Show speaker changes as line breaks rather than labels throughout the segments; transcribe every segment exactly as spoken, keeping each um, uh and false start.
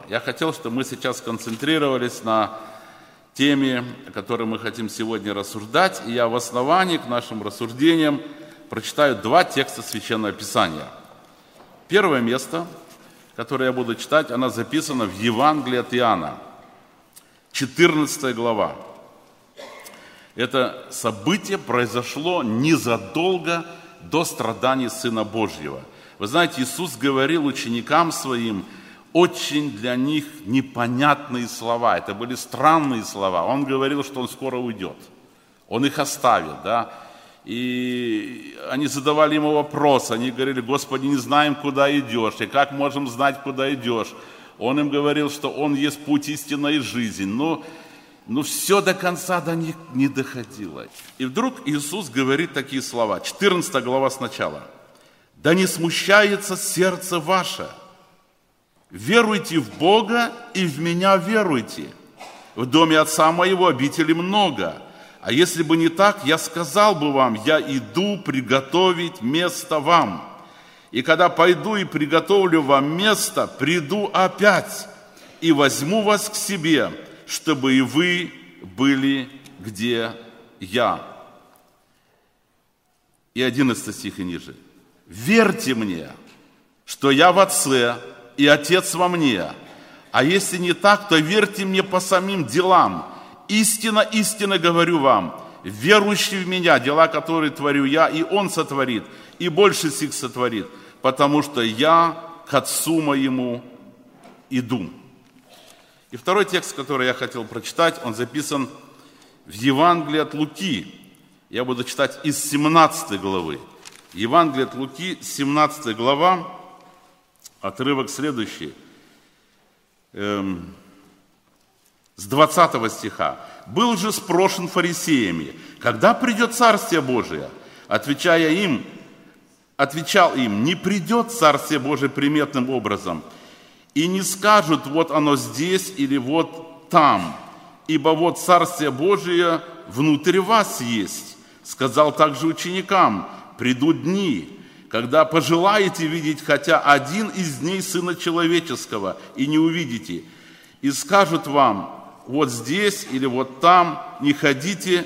Я хотел, чтобы мы сейчас сконцентрировались на теме, о которой мы хотим сегодня рассуждать, и я в основании к нашим рассуждениям прочитаю два текста Священного Писания. Первое место, которое я буду читать, оно записано в Евангелии от Иоанна, четырнадцатая глава. Это событие произошло незадолго до страданий Сына Божьего. Вы знаете, Иисус говорил ученикам Своим очень для них непонятные слова. Это были странные слова. Он говорил, что Он скоро уйдет. Он их оставит, да. И они задавали Ему вопрос. Они говорили: Господи, не знаем, куда идешь. И как можем знать, куда идешь? Он им говорил, что Он есть путь, истина и жизнь. Но, но все до конца до них не доходило. И вдруг Иисус говорит такие слова. четырнадцатая глава сначала. «Да не смущается сердце ваше. Веруйте в Бога и в Меня веруйте. В доме Отца Моего обителей много. А если бы не так, я сказал бы вам: я иду приготовить место вам. И когда пойду и приготовлю вам место, приду опять и возьму вас к себе, чтобы и вы были, где я». И одиннадцатый стих и ниже. «Верьте мне, что я в Отце, и Отец во мне. А если не так, то верьте мне по самим делам. Истинно, истинно говорю вам, верующий в Меня, дела, которые творю я, и Он сотворит, и больше сих сотворит, потому что я к Отцу Моему иду». И второй текст, который я хотел прочитать, он записан в Евангелии от Луки. Я буду читать из семнадцатой главы. Евангелие от Луки, семнадцатая глава, отрывок следующий, эм, с двадцатого стиха. «Был же спрошен фарисеями: когда придет Царствие Божие? Отвечая им, отвечал им: не придет Царствие Божие приметным образом, и не скажут: вот оно здесь или вот там, ибо вот Царствие Божие внутри вас есть. Сказал также ученикам: придут дни, когда пожелаете видеть хотя один из дней Сына Человеческого, и не увидите, и скажут вам: вот здесь или вот там, не ходите».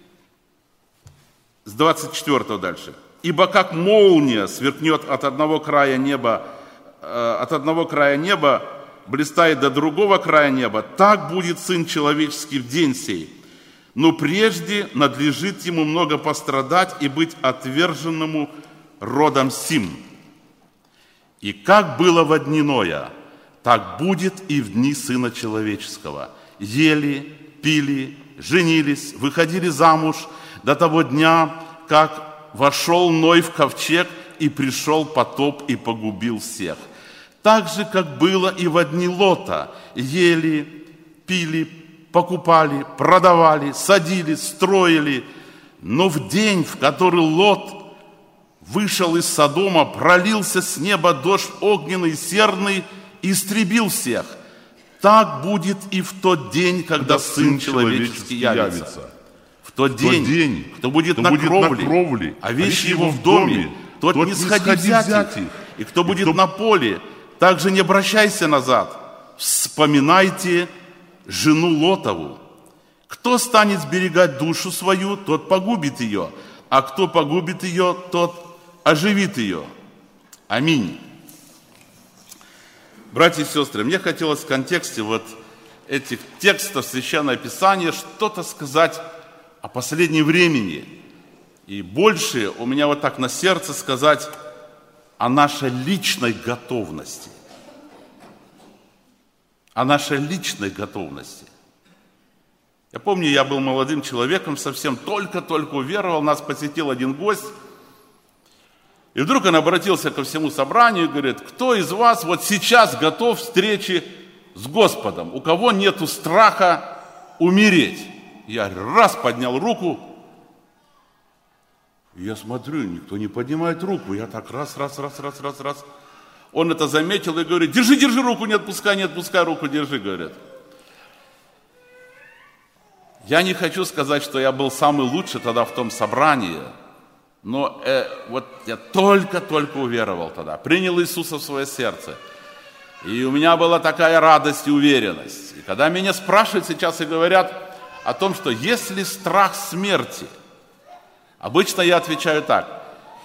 С двадцать четвёртого дальше. «Ибо как молния сверкнет от одного края неба, э, от одного края неба, блистает до другого края неба, так будет Сын Человеческий в день сей. Но прежде надлежит Ему много пострадать и быть отверженному родом сим. И как было во дни Ноя, так будет и в дни Сына Человеческого. Ели, пили, женились, выходили замуж до того дня, как вошел Ной в ковчег, и пришел потоп и погубил всех. Так же, как было и во дни Лота. Ели, пили, покупали, продавали, садили, строили. Но в день, в который Лот вышел из Содома, пролился с неба дождь огненный, серный, и истребил всех. Так будет и в тот день, когда, когда Сын Человеческий явится. явится. В тот, в день, тот день, кто будет, кто на, будет кровле, на кровле, а вещи его в доме, тот, тот не сходи взять их. И кто будет кто... на поле, также не обращайся назад. Вспоминайте жену Лотову. Кто станет сберегать душу свою, тот погубит ее, а кто погубит ее, тот оживит ее. Аминь. Братья и сестры, мне хотелось в контексте вот этих текстов Священного Писания что-то сказать о последнем времени. И больше у меня вот так на сердце сказать о нашей личной готовности. О нашей личной готовности. Я помню, я был молодым человеком, совсем только-только уверовал, нас посетил один гость. И вдруг он обратился ко всему собранию и говорит: кто из вас вот сейчас готов к встрече с Господом? У кого нету страха умереть? Я раз поднял руку, и я смотрю, никто не поднимает руку. Я так раз, раз, раз, раз, раз, раз. Он это заметил и говорит: держи, держи руку, не отпускай, не отпускай руку, держи, говорят. Я не хочу сказать, что я был самый лучший тогда в том собрании, но э, вот я только-только уверовал тогда, принял Иисуса в свое сердце. И у меня была такая радость и уверенность. И когда меня спрашивают сейчас и говорят о том, что есть ли страх смерти, обычно я отвечаю так: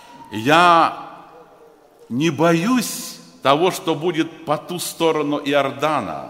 я не боюсь того, что будет по ту сторону Иордана.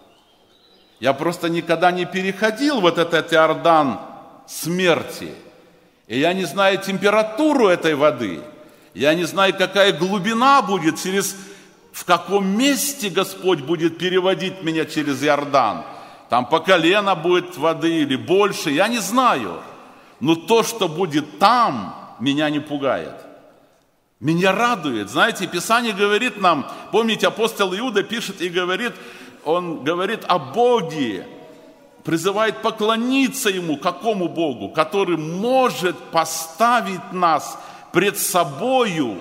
Я просто никогда не переходил вот этот Иордан смерти. И я не знаю температуру этой воды. Я не знаю, какая глубина будет, через в каком месте Господь будет переводить меня через Иордан. Там по колено будет воды или больше, я не знаю. Но то, что будет там, меня не пугает. Меня радует. Знаете, Писание говорит нам, помните, апостол Иуда пишет и говорит, он говорит о Боге, призывает поклониться Ему. Какому Богу? Который может поставить нас пред собою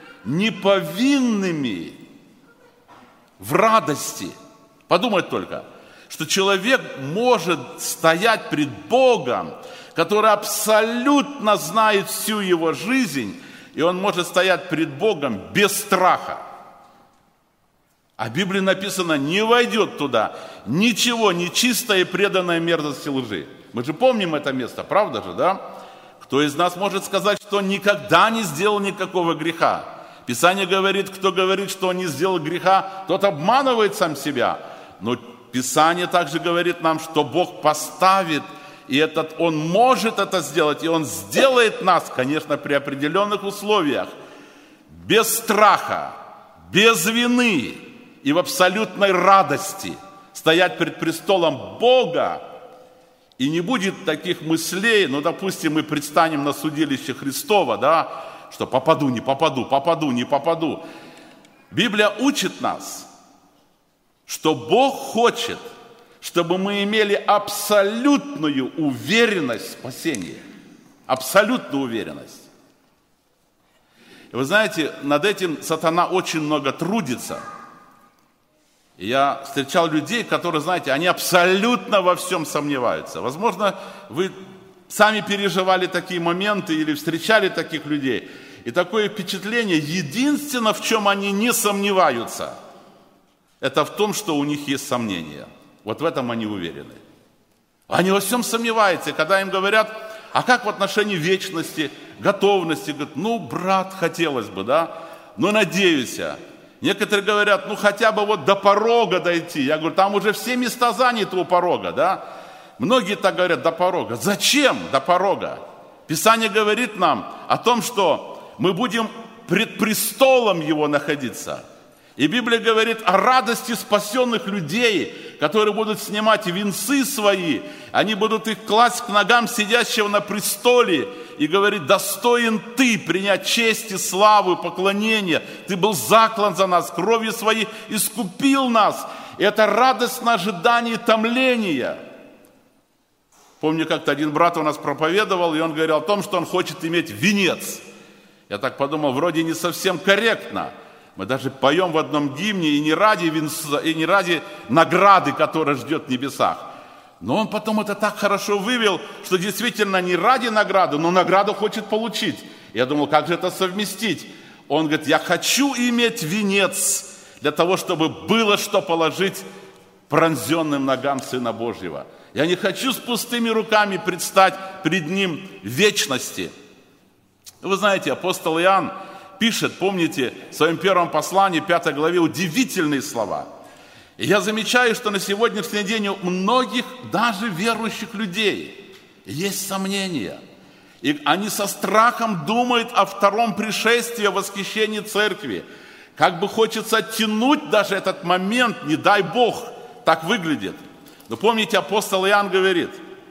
неповинными в радости. Подумать только, что человек может стоять пред Богом, который абсолютно знает всю его жизнь, и он может стоять пред Богом без страха. А в Библии написано: не войдет туда ничего нечистое и преданное мерзости лжи. Мы же помним это место, правда же, да? Кто из нас может сказать, что он никогда не сделал никакого греха? Писание говорит, кто говорит, что он не сделал греха, тот обманывает сам себя. Но Писание также говорит нам, что Бог поставит, и этот, Он может это сделать, и Он сделает нас, конечно, при определенных условиях, без страха, без вины и в абсолютной радости стоять пред престолом Бога. И не будет таких мыслей, ну, допустим, мы предстанем на судилище Христова, да, что попаду, не попаду, попаду, не попаду. Библия учит нас, что Бог хочет, чтобы мы имели абсолютную уверенность в спасении. Абсолютную уверенность. И вы знаете, над этим сатана очень много трудится. И я встречал людей, которые, знаете, они абсолютно во всем сомневаются. Возможно, вы сами переживали такие моменты или встречали таких людей. И такое впечатление, единственное, в чем они не сомневаются, это в том, что у них есть сомнения. Вот в этом они уверены. Они во всем сомневаются. И когда им говорят, а как в отношении вечности, готовности, говорят, ну, брат, хотелось бы, да, но надеюсь. Некоторые говорят, ну, хотя бы вот до порога дойти. Я говорю, там уже все места заняты у порога, да. Многие так говорят, до порога. Зачем до порога? Писание говорит нам о том, что мы будем пред престолом Его находиться. И Библия говорит о радости спасенных людей, которые будут снимать венцы свои, они будут их класть к ногам сидящего на престоле и говорит, достоин ты принять честь и славу и поклонение. Ты был заклан за нас, кровью своей искупил нас. И это радостное ожидание томления. Помню, как-то один брат у нас проповедовал, и он говорил о том, что он хочет иметь венец. Я так подумал, вроде не совсем корректно. Мы даже поем в одном гимне и не ради венца, и не ради награды, которая ждет в небесах. Но он потом это так хорошо вывел, что действительно не ради награды, но награду хочет получить. Я думал, как же это совместить? Он говорит, я хочу иметь венец для того, чтобы было что положить пронзенным ногам Сына Божьего. Я не хочу с пустыми руками предстать пред Ним в вечности. Вы знаете, апостол Иоанн пишет, помните, в своем первом послании, пятой главе, удивительные слова. И я замечаю, что на сегодняшний день у многих, даже верующих людей, есть сомнения. И они со страхом думают о втором пришествии, о восхищении церкви. Как бы хочется оттянуть даже этот момент, не дай Бог, так выглядит. Но помните, апостол Иоанн говорит,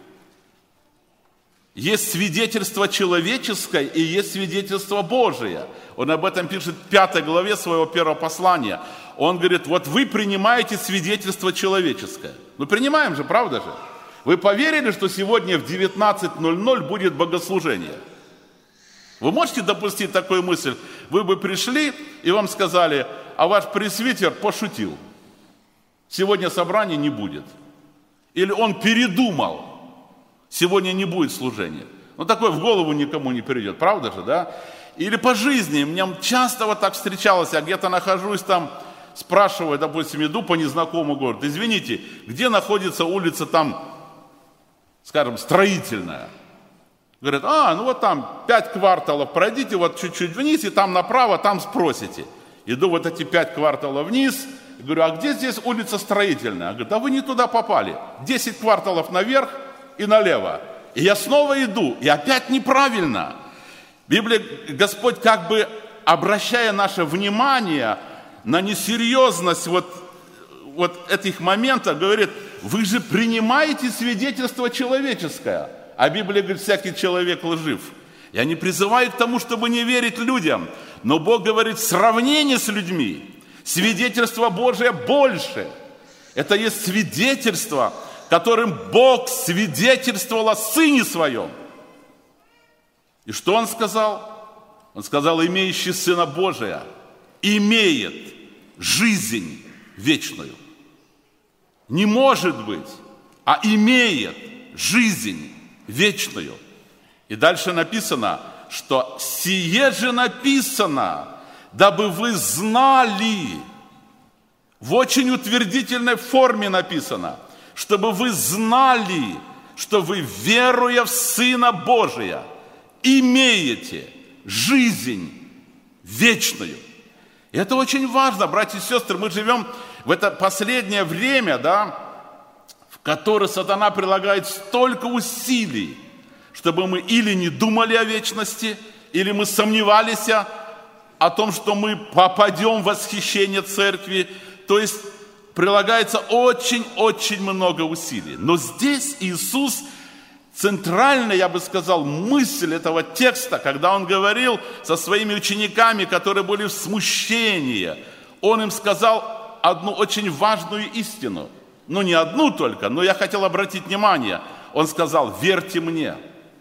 есть свидетельство человеческое и есть свидетельство Божие. Он об этом пишет в пятой главе своего первого послания. Он говорит, вот вы принимаете свидетельство человеческое. Ну, принимаем же, правда же? Вы поверили, что сегодня в девятнадцать ноль ноль будет богослужение? Вы можете допустить такую мысль? Вы бы пришли и вам сказали, а ваш пресвитер пошутил. Сегодня собрания не будет. Или он передумал. Сегодня не будет служения. Ну, такое в голову никому не придет, правда же, да? Или по жизни. Мне часто вот так встречалось, я где-то нахожусь там, спрашиваю, допустим, иду по незнакомому городу, извините, где находится улица там, скажем, Строительная? Говорят, а, ну вот там пять кварталов пройдите, вот чуть-чуть вниз, и там направо, там спросите. Иду вот эти пять кварталов вниз, говорю, а где здесь улица Строительная? Говорят, да вы не туда попали. Десять кварталов наверх и налево. И я снова иду, и опять неправильно. Библия, Господь как бы обращая наше внимание на несерьезность вот, вот этих моментов, говорит, вы же принимаете свидетельство человеческое. А Библия говорит, всякий человек лжив. Я не призываю к тому, чтобы не верить людям, но Бог говорит, в сравнении с людьми свидетельство Божие больше. Это есть свидетельство, которым Бог свидетельствовал о Сыне Своем. И что Он сказал? Он сказал, имеющий Сына Божия имеет жизнь вечную. Не может быть, а имеет жизнь вечную. И дальше написано, что сие же написано, дабы вы знали, в очень утвердительной форме написано, чтобы вы знали, что вы, веруя в Сына Божия, имеете жизнь вечную. И это очень важно, братья и сестры. Мы живем в это последнее время, да, в которое сатана прилагает столько усилий, чтобы мы или не думали о вечности, или мы сомневались о том, что мы попадем в восхищение церкви. То есть прилагается очень-очень много усилий. Но здесь Иисус, центральная, я бы сказал, мысль этого текста, когда Он говорил со своими учениками, которые были в смущении, Он им сказал одну очень важную истину. Ну, не одну только, но я хотел обратить внимание. Он сказал, верьте мне.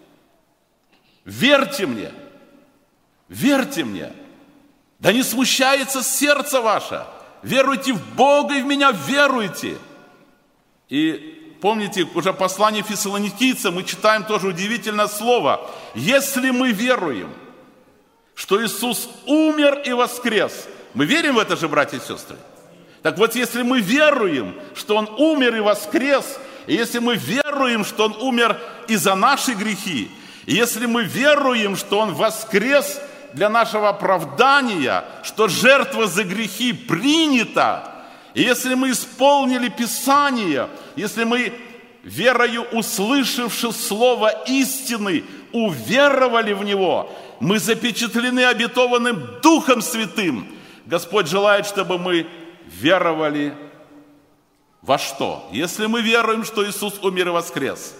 Верьте мне. Верьте мне. Да не смущается сердце ваше. Веруйте в Бога и в меня веруйте. И помните, уже послание Фессалоникийцам мы читаем тоже удивительное слово. Если мы веруем, что Иисус умер и воскрес, мы верим в это же, братья и сестры? Так вот, если мы веруем, что Он умер и воскрес, и если мы веруем, что Он умер и за наши грехи, и если мы веруем, что Он воскрес для нашего оправдания, что жертва за грехи принята, и если мы исполнили Писание, если мы, верою услышавши слово истины, уверовали в него, мы запечатлены обетованным Духом Святым. Господь желает, чтобы мы веровали во что? Если мы веруем, что Иисус умер и воскрес,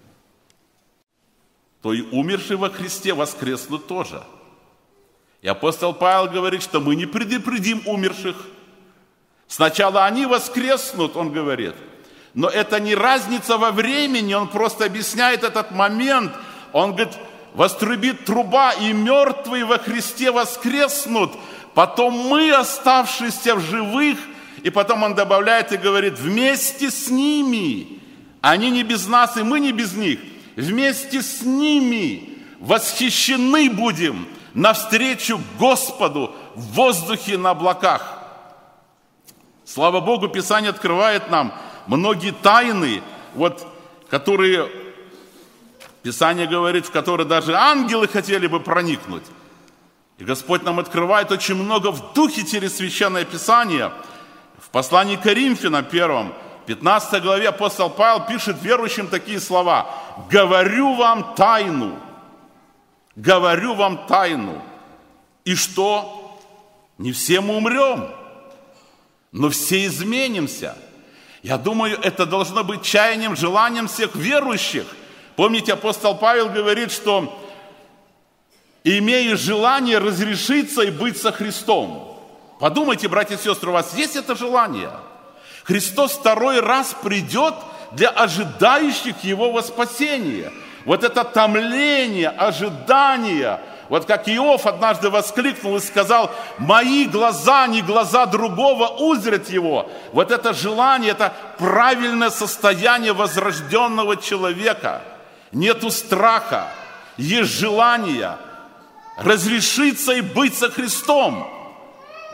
то и умершие во Христе воскреснут тоже. И апостол Павел говорит, что мы не предупредим умерших. Сначала они воскреснут, он говорит. Но это не разница во времени, он просто объясняет этот момент. Он говорит, вострубит труба, и мертвые во Христе воскреснут. Потом мы, оставшиеся в живых, и потом он добавляет и говорит, вместе с ними, они не без нас, и мы не без них, вместе с ними восхищены будем навстречу Господу в воздухе на облаках. Слава Богу, Писание открывает нам многие тайны, вот, которые, Писание говорит, в которые даже ангелы хотели бы проникнуть. И Господь нам открывает очень много в духе через Священное Писание. В послании к Коринфянам первом, пятнадцатой главе апостол Павел пишет верующим такие слова. «Говорю вам тайну, говорю вам тайну». И что? Не все мы умрем, но все изменимся. Я думаю, это должно быть чаянием, желанием всех верующих. Помните, апостол Павел говорит, что имея желание разрешиться и быть со Христом. Подумайте, братья и сестры, у вас есть это желание? Христос второй раз придет для ожидающих Его во спасение. Вот это томление, ожидание. Вот как Иов однажды воскликнул и сказал, мои глаза, не глаза другого, узрят Его. Вот это желание, это правильное состояние возрожденного человека. Нету страха, есть желание разрешиться и быть со Христом.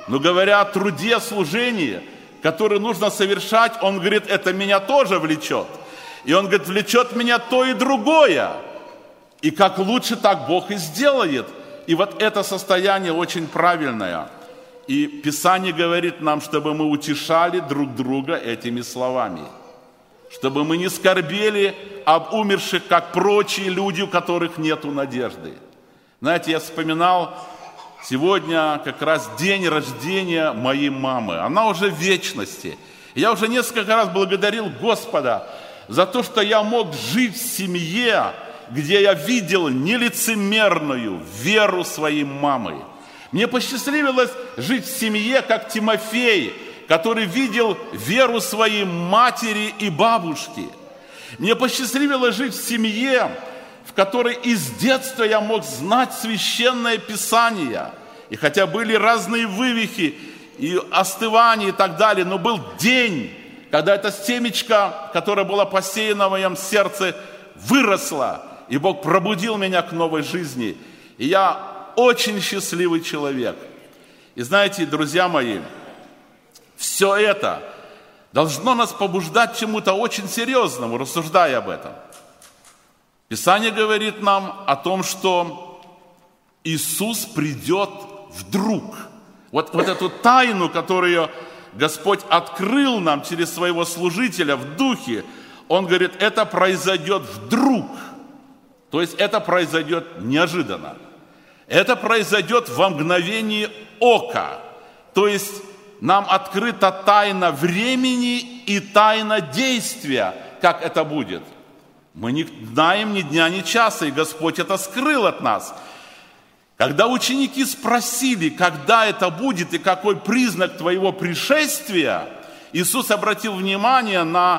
Но говоря о труде, служении, который нужно совершать, он говорит, это меня тоже влечет. И он говорит, влечет меня то и другое. И как лучше, так Бог и сделает. И вот это состояние очень правильное. И Писание говорит нам, чтобы мы утешали друг друга этими словами. Чтобы мы не скорбели об умерших, как прочие люди, у которых нету надежды. Знаете, я вспоминал сегодня как раз день рождения моей мамы. Она уже в вечности. Я уже несколько раз благодарил Господа за то, что я мог жить в семье, где я видел нелицемерную веру своей мамы. Мне посчастливилось жить в семье, как Тимофей, который видел веру своей матери и бабушки. Мне посчастливилось жить в семье, в которой из детства я мог знать Священное Писание. И хотя были разные вывихи и остывания и так далее, но был день, когда эта семечко, которая была посеяна в моем сердце, выросла, и Бог пробудил меня к новой жизни. И я очень счастливый человек. И знаете, друзья мои, все это должно нас побуждать к чему-то очень серьезному, рассуждая об этом. Писание говорит нам о том, что Иисус придет вдруг. Вот, вот эту тайну, которую Господь открыл нам через своего служителя в духе, Он говорит, это произойдет вдруг. То есть это произойдет неожиданно. Это произойдет во мгновение ока. То есть нам открыта тайна времени и тайна действия, как это будет. Мы не знаем ни дня, ни часа, и Господь это скрыл от нас. Когда ученики спросили, когда это будет и какой признак твоего пришествия, Иисус обратил внимание на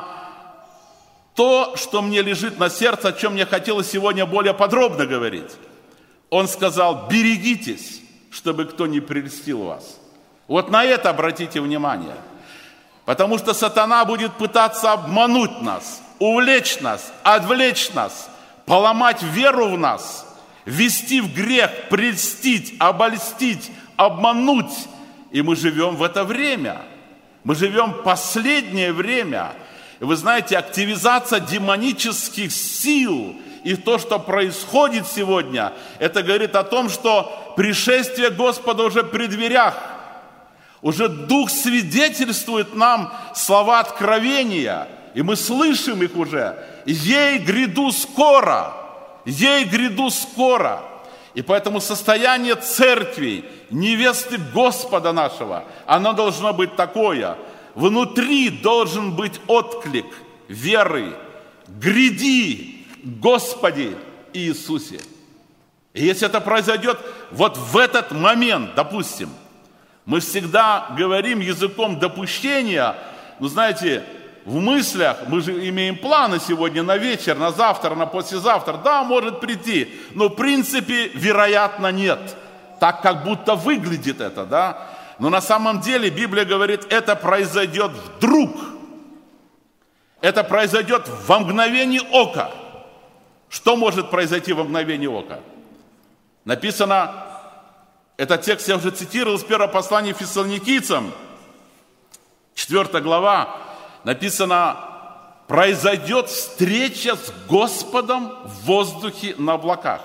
то, что мне лежит на сердце, о чем мне хотелось сегодня более подробно говорить. Он сказал, берегитесь, чтобы кто не прельстил вас. Вот на это обратите внимание. Потому что сатана будет пытаться обмануть нас, увлечь нас, отвлечь нас, поломать веру в нас, ввести в грех, прельстить, обольстить, обмануть. И мы живем в это время. Мы живем в последнее время. И вы знаете, активизация демонических сил и то, что происходит сегодня, это говорит о том, что пришествие Господа уже при дверях. Уже Дух свидетельствует нам слова откровения, и мы слышим их уже. «Ей гряду скоро! Ей гряду скоро!» И поэтому состояние церкви, невесты Господа нашего, оно должно быть такое. Внутри должен быть отклик веры. «Гряди, Господи Иисусе!» И если это произойдет вот в этот момент, допустим, мы всегда говорим языком допущения, ну, знаете, в мыслях, мы же имеем планы сегодня на вечер, на завтра, на послезавтра, да, может прийти, но в принципе, вероятно, нет, так как будто выглядит это, да, но на самом деле Библия говорит, это произойдет вдруг, это произойдет во мгновение ока. Что может произойти во мгновение ока? Написано, этот текст я уже цитировал из первого послания Фессалоникийцам, четвёртая глава, написано, произойдет встреча с Господом в воздухе на облаках.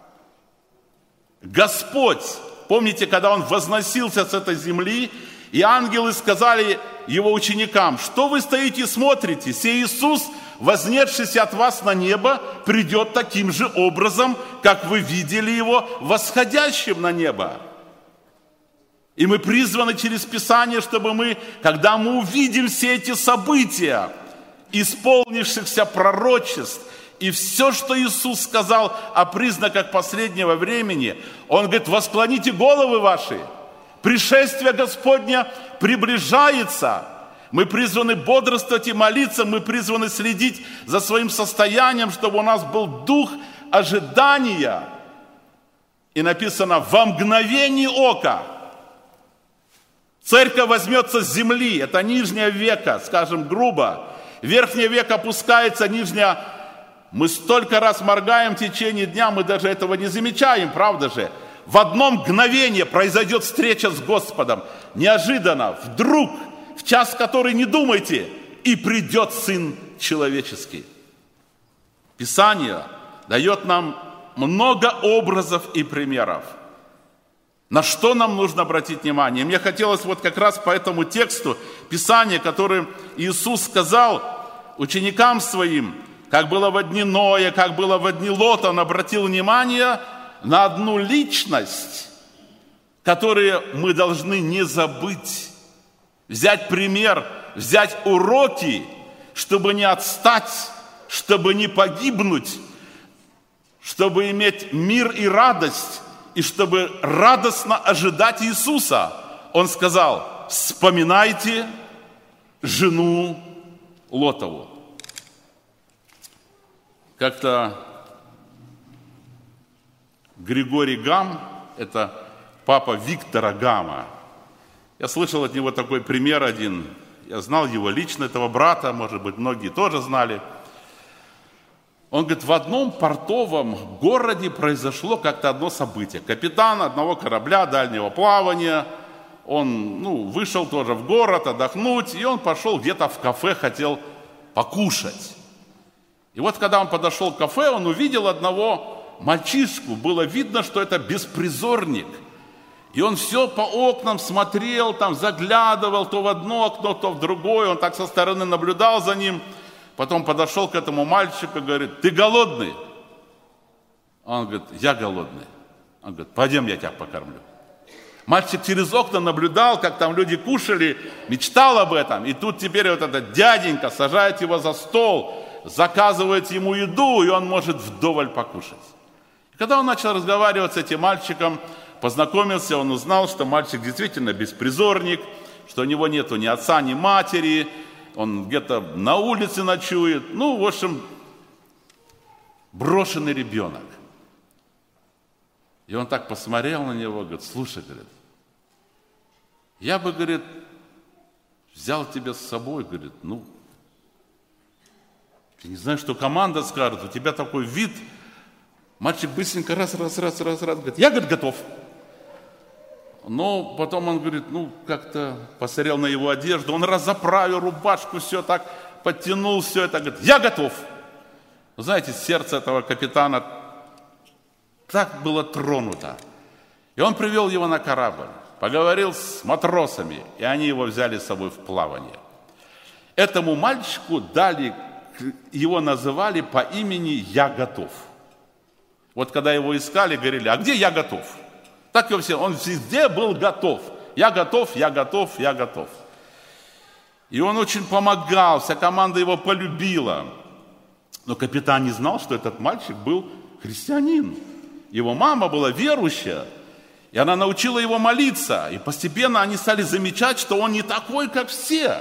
Господь, помните, когда Он возносился с этой земли, и ангелы сказали Его ученикам, что вы стоите и смотрите, сей Иисус, вознесшийся от вас на небо, придет таким же образом, как вы видели Его восходящим на небо. И мы призваны через Писание, чтобы мы, когда мы увидим все эти события, исполнившихся пророчеств, и все, что Иисус сказал о признаках последнего времени, Он говорит, восклоните головы ваши, пришествие Господня приближается. Мы призваны бодрствовать и молиться, мы призваны следить за своим состоянием, чтобы у нас был дух ожидания. И написано, во мгновение ока церковь возьмется с земли, это нижнее веко, скажем грубо. Верхнее веко опускается, нижнее. Мы столько раз моргаем в течение дня, мы даже этого не замечаем, правда же? в одно мгновение произойдет встреча с Господом. Неожиданно, вдруг, в час, в который не думайте, и придет Сын Человеческий. Писание дает нам много образов и примеров. На что нам нужно обратить внимание? Мне хотелось вот как раз по этому тексту Писания, который Иисус сказал ученикам своим, как было во дни Ноя, как было во дни Лота, Он обратил внимание на одну личность, которую мы должны не забыть. Взять пример, взять уроки, чтобы не отстать, чтобы не погибнуть, чтобы иметь мир и радость, и чтобы радостно ожидать Иисуса. Он сказал: вспоминайте жену Лотову. Как-то Григорий Гам, это папа Виктора Гама, я слышал от него такой пример один, я знал его лично, этого брата, может быть, многие тоже знали. Он говорит, в одном портовом городе произошло как-то одно событие. Капитан одного корабля дальнего плавания, он ну, вышел тоже в город отдохнуть, и он пошел где-то в кафе, хотел покушать. И вот когда он подошел к кафе, он увидел одного мальчишку, было видно, что это беспризорник. И он все по окнам смотрел, там заглядывал то в одно окно, то в другое, он так со стороны наблюдал за ним. Потом подошел к этому мальчику и говорит, ты голодный? Он говорит, я голодный. Он говорит, пойдем, я тебя покормлю. Мальчик через окна наблюдал, как там люди кушали, мечтал об этом. И тут теперь вот этот дяденька сажает его за стол, заказывает ему еду, и он может вдоволь покушать. И когда он начал разговаривать с этим мальчиком, познакомился, он узнал, что мальчик действительно беспризорник, что у него нету ни отца, ни матери, он где-то на улице ночует. Ну, в общем, брошенный ребенок. И он так посмотрел на него, говорит, слушай, говорит, я бы, говорит, взял тебя с собой, говорит, ну, ты не знаешь, что команда скажет, у тебя такой вид. Мальчик быстренько раз, раз, раз, раз, раз, говорит, я, говорит, готов. Но потом он говорит, ну, как-то посмотрел на его одежду, он разоправил рубашку, все так, подтянул все это, говорит, я готов. Знаете, сердце этого капитана так было тронуто. И он привел его на корабль, поговорил с матросами, и они его взяли с собой в плавание. Этому мальчику дали, его называли по имени «Я готов». Вот когда его искали, говорили, а где «Я готов»? Так и все, он везде был готов. Я готов, я готов, я готов. И он очень помогал, вся команда его полюбила. Но капитан не знал, что этот мальчик был христианин. Его мама была верующая, и она научила его молиться. И постепенно они стали замечать, что он не такой, как все.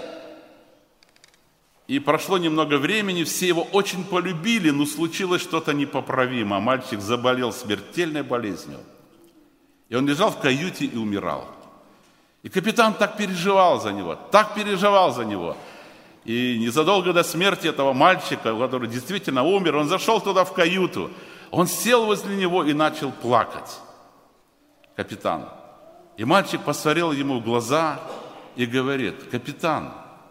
И прошло немного времени, все его очень полюбили, но случилось что-то непоправимое. Мальчик заболел смертельной болезнью. И он лежал в каюте и умирал. И капитан так переживал за него, так переживал за него. И незадолго до смерти этого мальчика, который действительно умер, он зашел туда в каюту. Он сел возле него и начал плакать. Капитан. И мальчик посмотрел ему в глаза и говорит, капитан,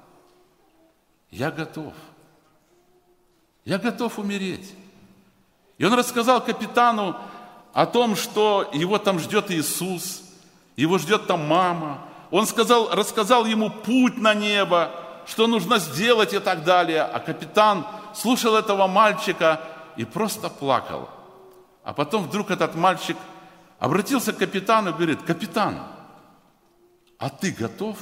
я готов. Я готов умереть. И он рассказал капитану о том, что его там ждет Иисус, его ждет там мама. Он сказал, рассказал ему путь на небо, что нужно сделать и так далее. А капитан слушал этого мальчика и просто плакал. А потом вдруг этот мальчик обратился к капитану и говорит, капитан, а ты готов?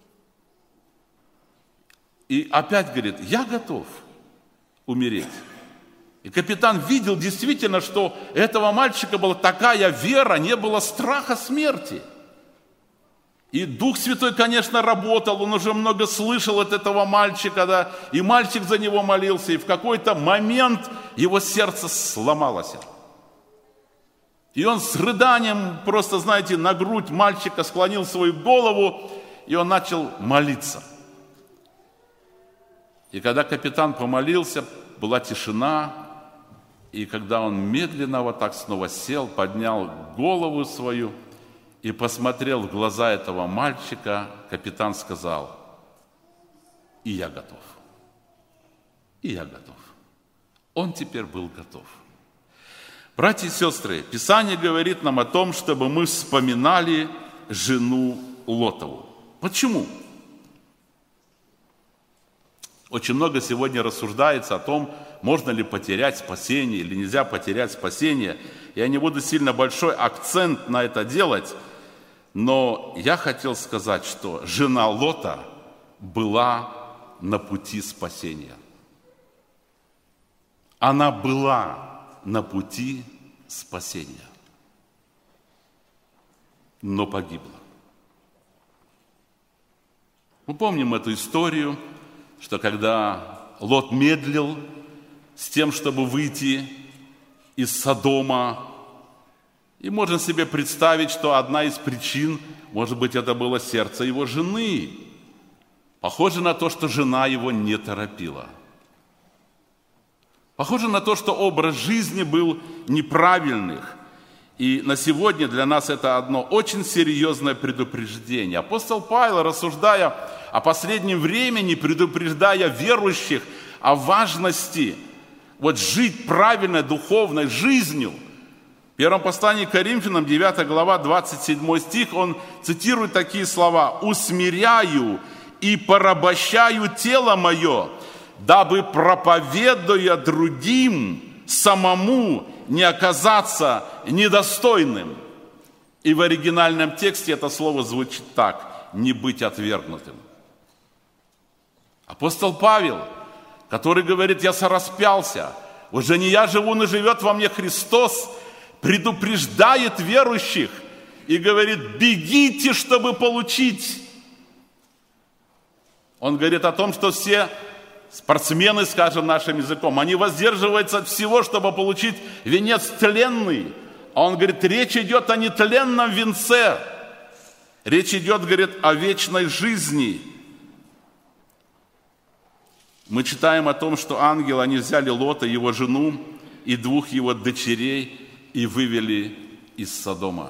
И опять говорит, я готов умереть. И капитан видел действительно, что у этого мальчика была такая вера, не было страха смерти. И Дух Святой, конечно, работал, он уже много слышал от этого мальчика, да, и мальчик за него молился, и в какой-то момент его сердце сломалось. И он с рыданием, просто, знаете, на грудь мальчика склонил свою голову, и он начал молиться. И когда капитан помолился, была тишина, И когда он медленно вот так снова сел, поднял голову свою и посмотрел в глаза этого мальчика, капитан сказал: «И я готов, и я готов». Он теперь был готов. Братья и сестры, Писание говорит нам о том, чтобы мы вспоминали жену Лотову. Почему? Очень много сегодня рассуждается о том, можно ли потерять спасение или нельзя потерять спасение. Я не буду сильно большой акцент на это делать, но я хотел сказать, что жена Лота была на пути спасения. Она была на пути спасения, но погибла. Мы помним эту историю, что когда Лот медлил с тем, чтобы выйти из Содома, и можно себе представить, что одна из причин, может быть, это было сердце его жены. Похоже на то, что жена его не торопила. Похоже на то, что образ жизни был неправильный. И на сегодня для нас это одно очень серьезное предупреждение. Апостол Павел, рассуждая о последнем времени, предупреждая верующих о важности вот жить правильной духовной жизнью, в первом послании к Коринфянам, девятая глава, двадцать седьмой стих, он цитирует такие слова: «Усмиряю и порабощаю тело мое, дабы, проповедуя другим, самому не оказаться недостойным». И в оригинальном тексте это слово звучит так: «не быть отвергнутым». Апостол Павел, который говорит: «Я сораспялся, уже не я живу, но живет во мне Христос», предупреждает верующих и говорит: бегите, чтобы получить. Он говорит о том, что все спортсмены, скажем нашим языком, они воздерживаются от всего, чтобы получить венец тленный. А он говорит, речь идет о нетленном венце. Речь идет, говорит, о вечной жизни. Мы читаем о том, что ангелы, они взяли Лота, его жену и двух его дочерей и вывели из Содома.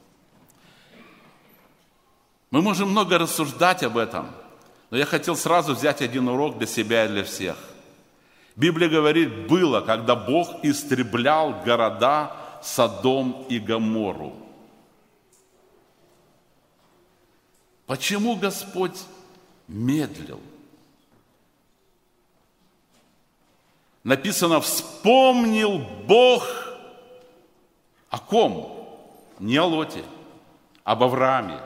Мы можем много рассуждать об этом, но я хотел сразу взять один урок для себя и для всех. Библия говорит, было, когда Бог истреблял города Содом и Гоморру. Почему Господь медлил? Написано, вспомнил Бог о ком? Не о Лоте, об Аврааме.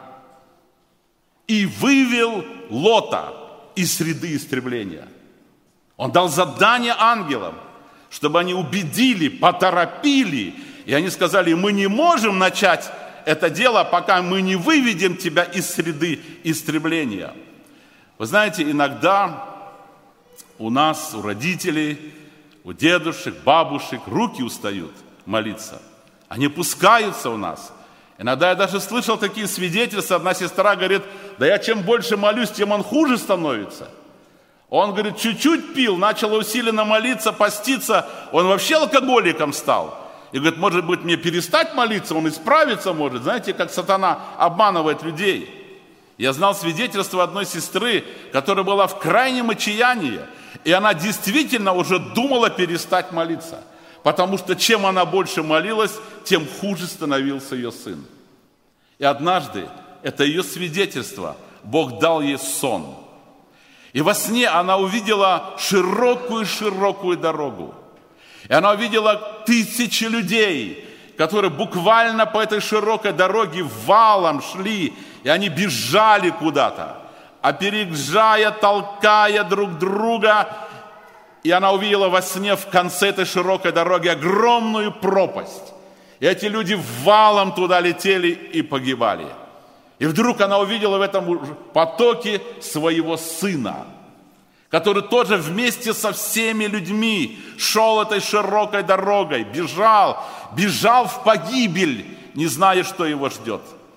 И вывел Лота из среды истребления. Он дал задание ангелам, чтобы они убедили, поторопили. И они сказали, мы не можем начать это дело, пока мы не выведем тебя из среды истребления. Вы знаете, иногда у нас, у родителей, у дедушек, бабушек руки устают молиться. Они пускаются у нас. Иногда я даже слышал такие свидетельства. Одна сестра говорит, да я чем больше молюсь, тем он хуже становится. Он, говорит, чуть-чуть пил, начал усиленно молиться, поститься, он вообще алкоголиком стал. И говорит, может быть, мне перестать молиться, он исправиться может. Знаете, как сатана обманывает людей. Я знал свидетельство одной сестры, которая была в крайнем отчаянии, и она действительно уже думала перестать молиться. Потому что чем она больше молилась, тем хуже становился ее сын. И однажды, это ее свидетельство, Бог дал ей сон. И во сне она увидела широкую-широкую дорогу. И она увидела тысячи людей, которые буквально по этой широкой дороге валом шли, и они бежали куда-то, опережая, толкая друг друга. И она увидела во сне в конце этой широкой дороги огромную пропасть. И эти люди валом туда летели и погибали. И вдруг она увидела в этом потоке своего сына, который тоже вместе со всеми людьми шел этой широкой дорогой, бежал, бежал в погибель, не зная, что его ждет.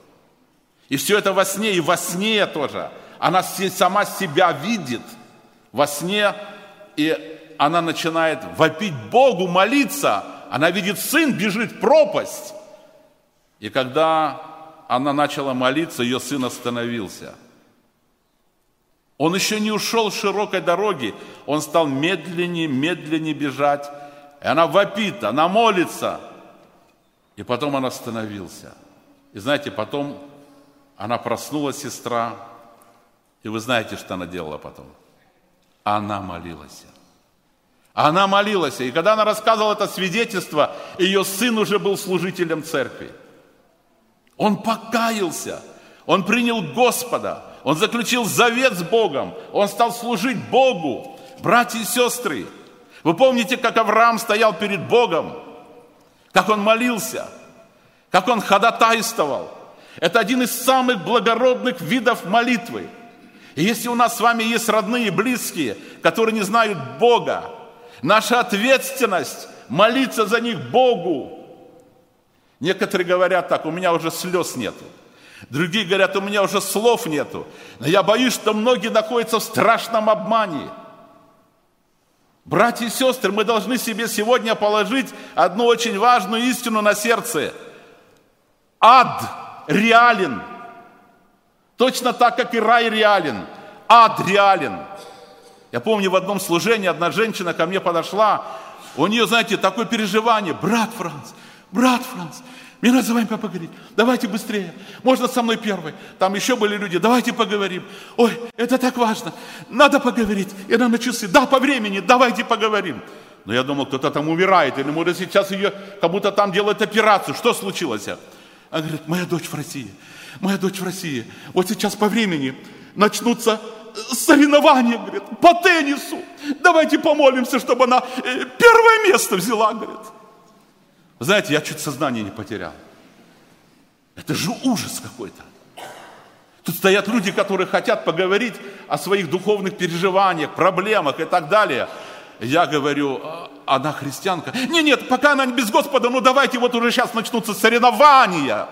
И все это во сне, и во сне тоже. Она сама себя видит во сне, и она начинает вопить Богу, молиться. Она видит, сын бежит в пропасть. И когда она начала молиться, ее сын остановился. Он еще не ушел с широкой дороги. Он стал медленнее, медленнее бежать. И она вопит, она молится. И потом он остановился. И знаете, потом она проснулась, сестра. И вы знаете, что она делала потом? Она молилась. Она молилась. И когда она рассказывала это свидетельство, ее сын уже был служителем церкви. Он покаялся. Он принял Господа. Он заключил завет с Богом. Он стал служить Богу. Братья и сестры, вы помните, как Авраам стоял перед Богом? Как он молился? Как он ходатайствовал? Это один из самых благородных видов молитвы. И если у нас с вами есть родные и близкие, которые не знают Бога, наша ответственность молиться за них Богу. Некоторые говорят так: у меня уже слез нету. Другие говорят: у меня уже слов нету. Но я боюсь, что многие находятся в страшном обмане. Братья и сестры, мы должны себе сегодня положить одну очень важную истину на сердце. Ад реален. Точно так, как и рай реален. Ад реален. Я помню, в одном служении одна женщина ко мне подошла. У нее, знаете, такое переживание: брат Франц, брат Франц, мне надо с вами поговорить. Давайте быстрее. Можно со мной первой. Там еще были люди. Давайте поговорим. Ой, это так важно. Надо поговорить. И она на часы. Да, по времени. Давайте поговорим. Но я думал, кто-то там умирает. Или, может, сейчас ее кому-то там делают операцию. Что случилось? Она говорит: моя дочь в России. Моя дочь в России. Вот сейчас по времени начнутся соревнования, говорит, по теннису. Давайте помолимся, чтобы она первое место взяла, говорит. Знаете, я чуть сознание не потерял. Это же ужас какой-то. Тут стоят люди, которые хотят поговорить о своих духовных переживаниях, проблемах и так далее. Я говорю: она христианка. Нет, нет, пока она без Господа, ну давайте, вот уже сейчас начнутся соревнования.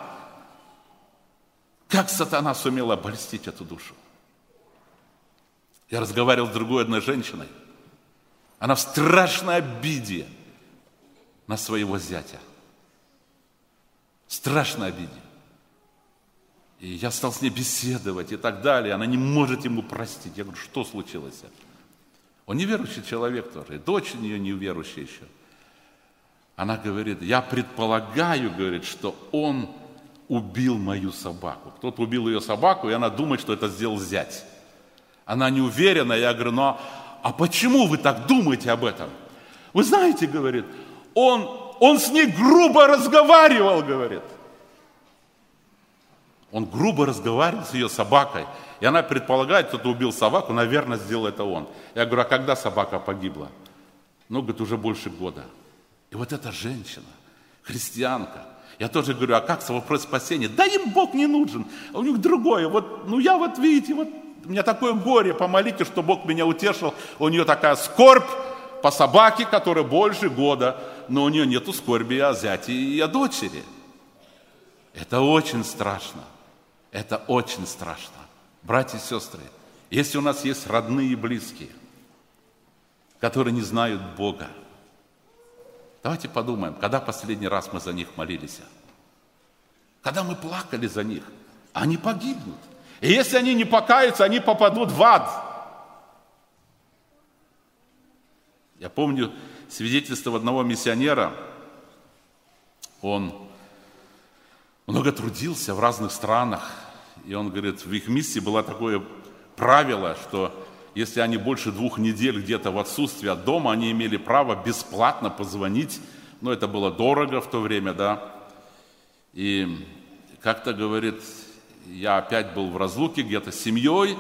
Как сатана сумел обольстить эту душу? Я разговаривал с другой одной женщиной. Она в страшной обиде на своего зятя. Страшной обиде. И я стал с ней беседовать и так далее. Она не может ему простить. Я говорю: что случилось? Он неверующий человек тоже. И дочь у нее неверующая еще. Она говорит: я предполагаю, говорит, что он убил мою собаку. Кто-то убил ее собаку, и она думает, что это сделал зять. Она не уверена. Я говорю: ну а почему вы так думаете об этом? Вы знаете, говорит, он, он с ней грубо разговаривал, говорит. Он грубо разговаривал с ее собакой. И она предполагает, кто-то убил собаку, наверное, сделал это он. Я говорю: а когда собака погибла? Ну, говорит, уже больше года. И вот эта женщина, христианка, я тоже говорю: а как вопрос спасения? Да им Бог не нужен, а у них другое. Вот, ну я вот, видите, вот у меня такое горе, помолитесь, что Бог меня утешил. У нее такая скорбь по собаке, которая больше года, но у нее нету скорби о зяте и о дочери. Это очень страшно. Это очень страшно. Братья и сестры, если у нас есть родные и близкие, которые не знают Бога, давайте подумаем, когда последний раз мы за них молились? Когда мы плакали за них, они погибнут. И если они не покаются, они попадут в ад. Я помню свидетельство одного миссионера. Он много трудился в разных странах. И он говорит, в их миссии было такое правило, что если они больше двух недель где-то в отсутствии от дома, они имели право бесплатно позвонить. Но это было дорого в то время, да. И как-то, говорит, я опять был в разлуке где-то с семьей,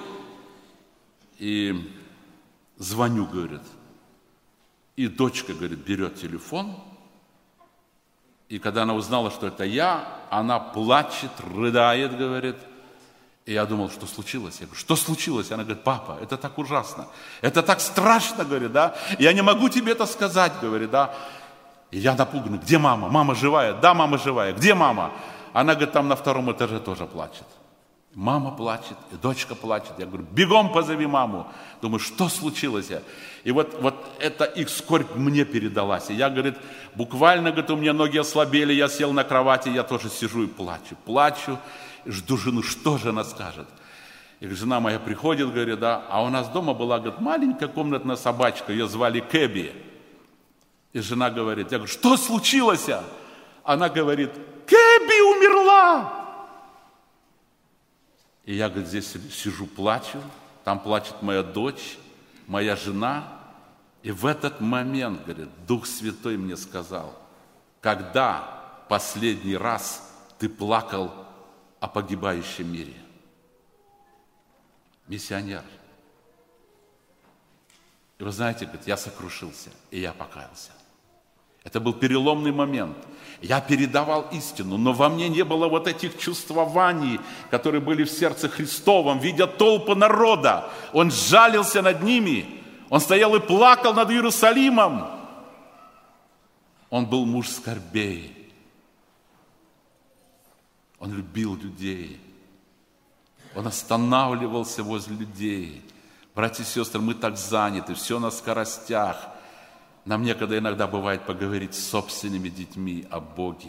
и звоню, говорит. И дочка, говорит, берет телефон, и когда она узнала, что это я, она плачет, рыдает, говорит. И я думал, что случилось? Я говорю: что случилось? Она говорит: папа, это так ужасно, это так страшно, говорит, да. Я не могу тебе это сказать, говорит, да. И я напуган: где мама? Мама живая? Да, мама живая. Где мама? Она, говорит, там на втором этаже тоже плачет. Мама плачет, и дочка плачет. Я говорю, бегом позови маму. Думаю, что случилось? И вот, вот эта их скорбь мне передалась. И я, говорит, буквально, говорит, у меня ноги ослабели, я сел на кровати, я тоже сижу и плачу. Плачу, и жду жену, что же она скажет. И жена моя приходит, говорит, да, а у нас дома была, говорит, маленькая комнатная собачка, ее звали Кэби. И жена говорит, я говорю, что случилось? Она говорит, Кэби умерла. И я, говорит, здесь сижу, плачу, там плачет моя дочь, моя жена. И в этот момент, говорит, Дух Святой мне сказал, когда последний раз ты плакал о погибающем мире? Миссионер. И вы знаете, говорит, я сокрушился, и я покаялся. Это был переломный момент. Я передавал истину, но во мне не было вот этих чувствований, которые были в сердце Христовом, видя толпы народа. Он сжалился над ними, он стоял и плакал над Иерусалимом. Он был муж скорбей. Он любил людей. Он останавливался возле людей. Братья и сестры, мы так заняты, все на скоростях. Нам некогда иногда бывает поговорить с собственными детьми о Боге.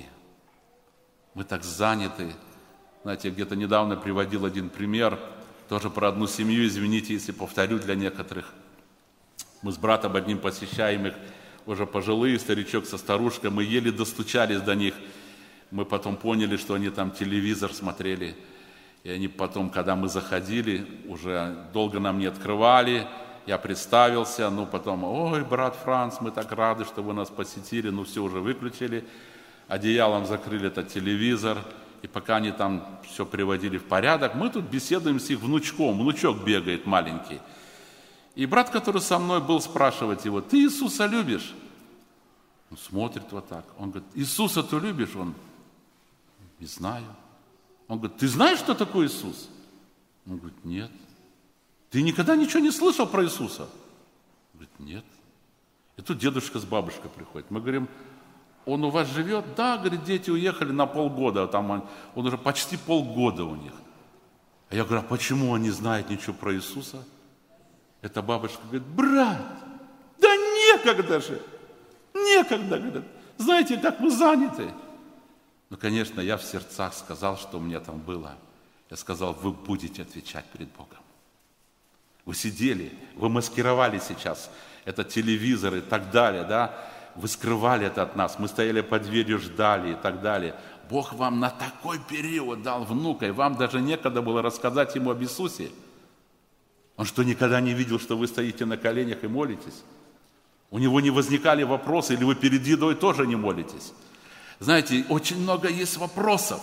Мы так заняты. Знаете, я где-то недавно приводил один пример, тоже про одну семью, извините, если повторю для некоторых. Мы с братом одним посещаем их, уже пожилые, старичок со старушкой, мы еле достучались до них. Мы потом поняли, что они там телевизор смотрели. И они потом, когда мы заходили, уже долго нам не открывали. Я представился, ну потом, ой, брат Франц, мы так рады, что вы нас посетили, ну все уже выключили, одеялом закрыли этот телевизор, и пока они там все приводили в порядок, мы тут беседуем с их внучком, внучок бегает маленький. И брат, который со мной был, спрашивает его, ты Иисуса любишь? Он смотрит вот так, он говорит, Иисуса ты любишь? Он, не знаю. Он говорит, ты знаешь, что такое Иисус? Он говорит, нет. Ты никогда ничего не слышал про Иисуса? Он говорит, нет. И тут дедушка с бабушкой приходит. Мы говорим, он у вас живет? Да, говорит, дети уехали на полгода. Там он, он уже почти полгода у них. А я говорю, а почему он не знает ничего про Иисуса? Эта бабушка говорит, брат, да некогда же, некогда, говорит. Знаете, как мы заняты. Ну, конечно, я в сердцах сказал, что у меня там было. Я сказал, вы будете отвечать перед Богом. Вы сидели, вы маскировали сейчас этот телевизор и так далее, да? Вы скрывали это от нас, мы стояли под дверью, ждали и так далее. Бог вам на такой период дал внука, и вам даже некогда было рассказать ему об Иисусе. Он что, никогда не видел, что вы стоите на коленях и молитесь? У него не возникали вопросы, или вы перед едой тоже не молитесь? Знаете, очень много есть вопросов.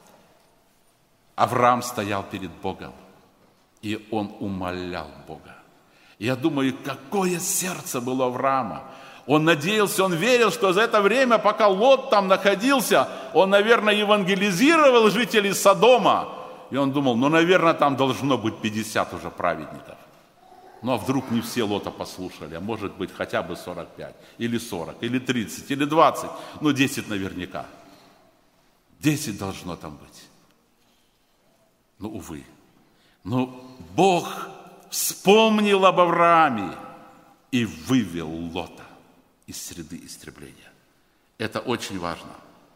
Авраам стоял перед Богом. И он умолял Бога. Я думаю, какое сердце было у Авраама. Он надеялся, он верил, что за это время, пока Лот там находился, он, наверное, евангелизировал жителей Содома. И он думал, ну, наверное, там должно быть пятьдесят уже праведников. Ну, а вдруг не все Лота послушали, а может быть хотя бы сорок пять, или сорок, или тридцать, или двадцать, ну, десять наверняка. десять должно там быть. Ну, увы. Но Бог вспомнил об Аврааме и вывел Лота из среды истребления. Это очень важно.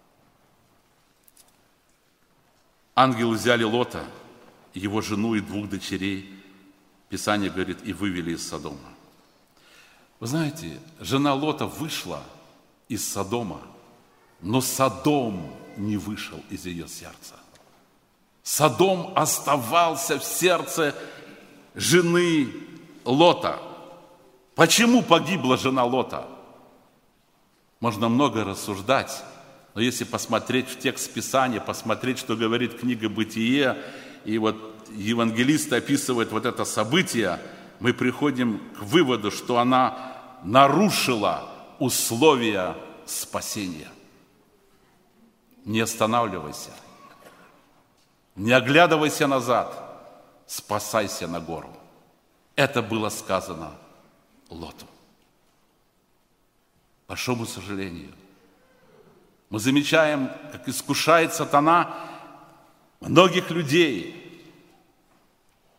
Ангелы взяли Лота, его жену и двух дочерей, Писание говорит, и вывели из Содома. Вы знаете, жена Лота вышла из Содома, но Содом не вышел из ее сердца. Содом оставался в сердце жены Лота. Почему погибла жена Лота? Можно много рассуждать, но если посмотреть в текст Писания, посмотреть, что говорит книга «Бытие», и вот евангелист описывает вот это событие, мы приходим к выводу, что она нарушила условия спасения. Не останавливайся. Не оглядывайся назад, спасайся на гору. Это было сказано Лоту. К большому сожалению, мы замечаем, как искушает сатана многих людей,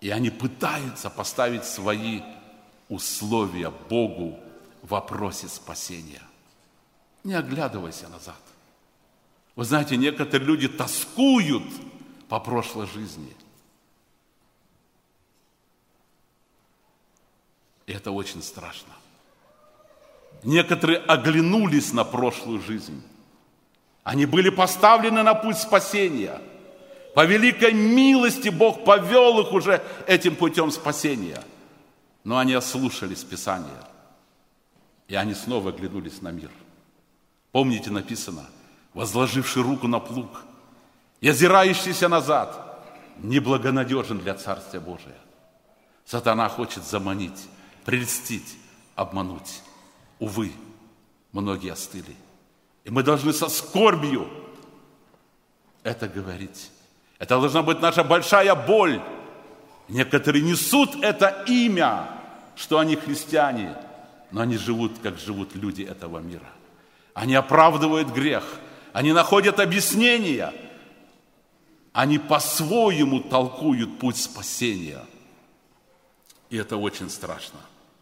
И они пытаются поставить свои условия Богу в вопросе спасения. Не оглядывайся назад. Вы знаете, некоторые люди тоскуют по прошлой жизни. И это очень страшно. Некоторые оглянулись на прошлую жизнь. Они были поставлены на путь спасения. По великой милости Бог повел их уже этим путем спасения. Но они ослушались Писания. И они снова оглянулись на мир. Помните, написано, возложивший руку на плуг и озирающийся назад, неблагонадежен для Царствия Божия. Сатана хочет заманить, прельстить, обмануть. Увы, многие остыли. И мы должны со скорбью это говорить. Это должна быть наша большая боль. Некоторые несут это имя, что они христиане, но они живут, как живут люди этого мира. Они оправдывают грех, они находят объяснения, они по-своему толкуют путь спасения. И это очень страшно.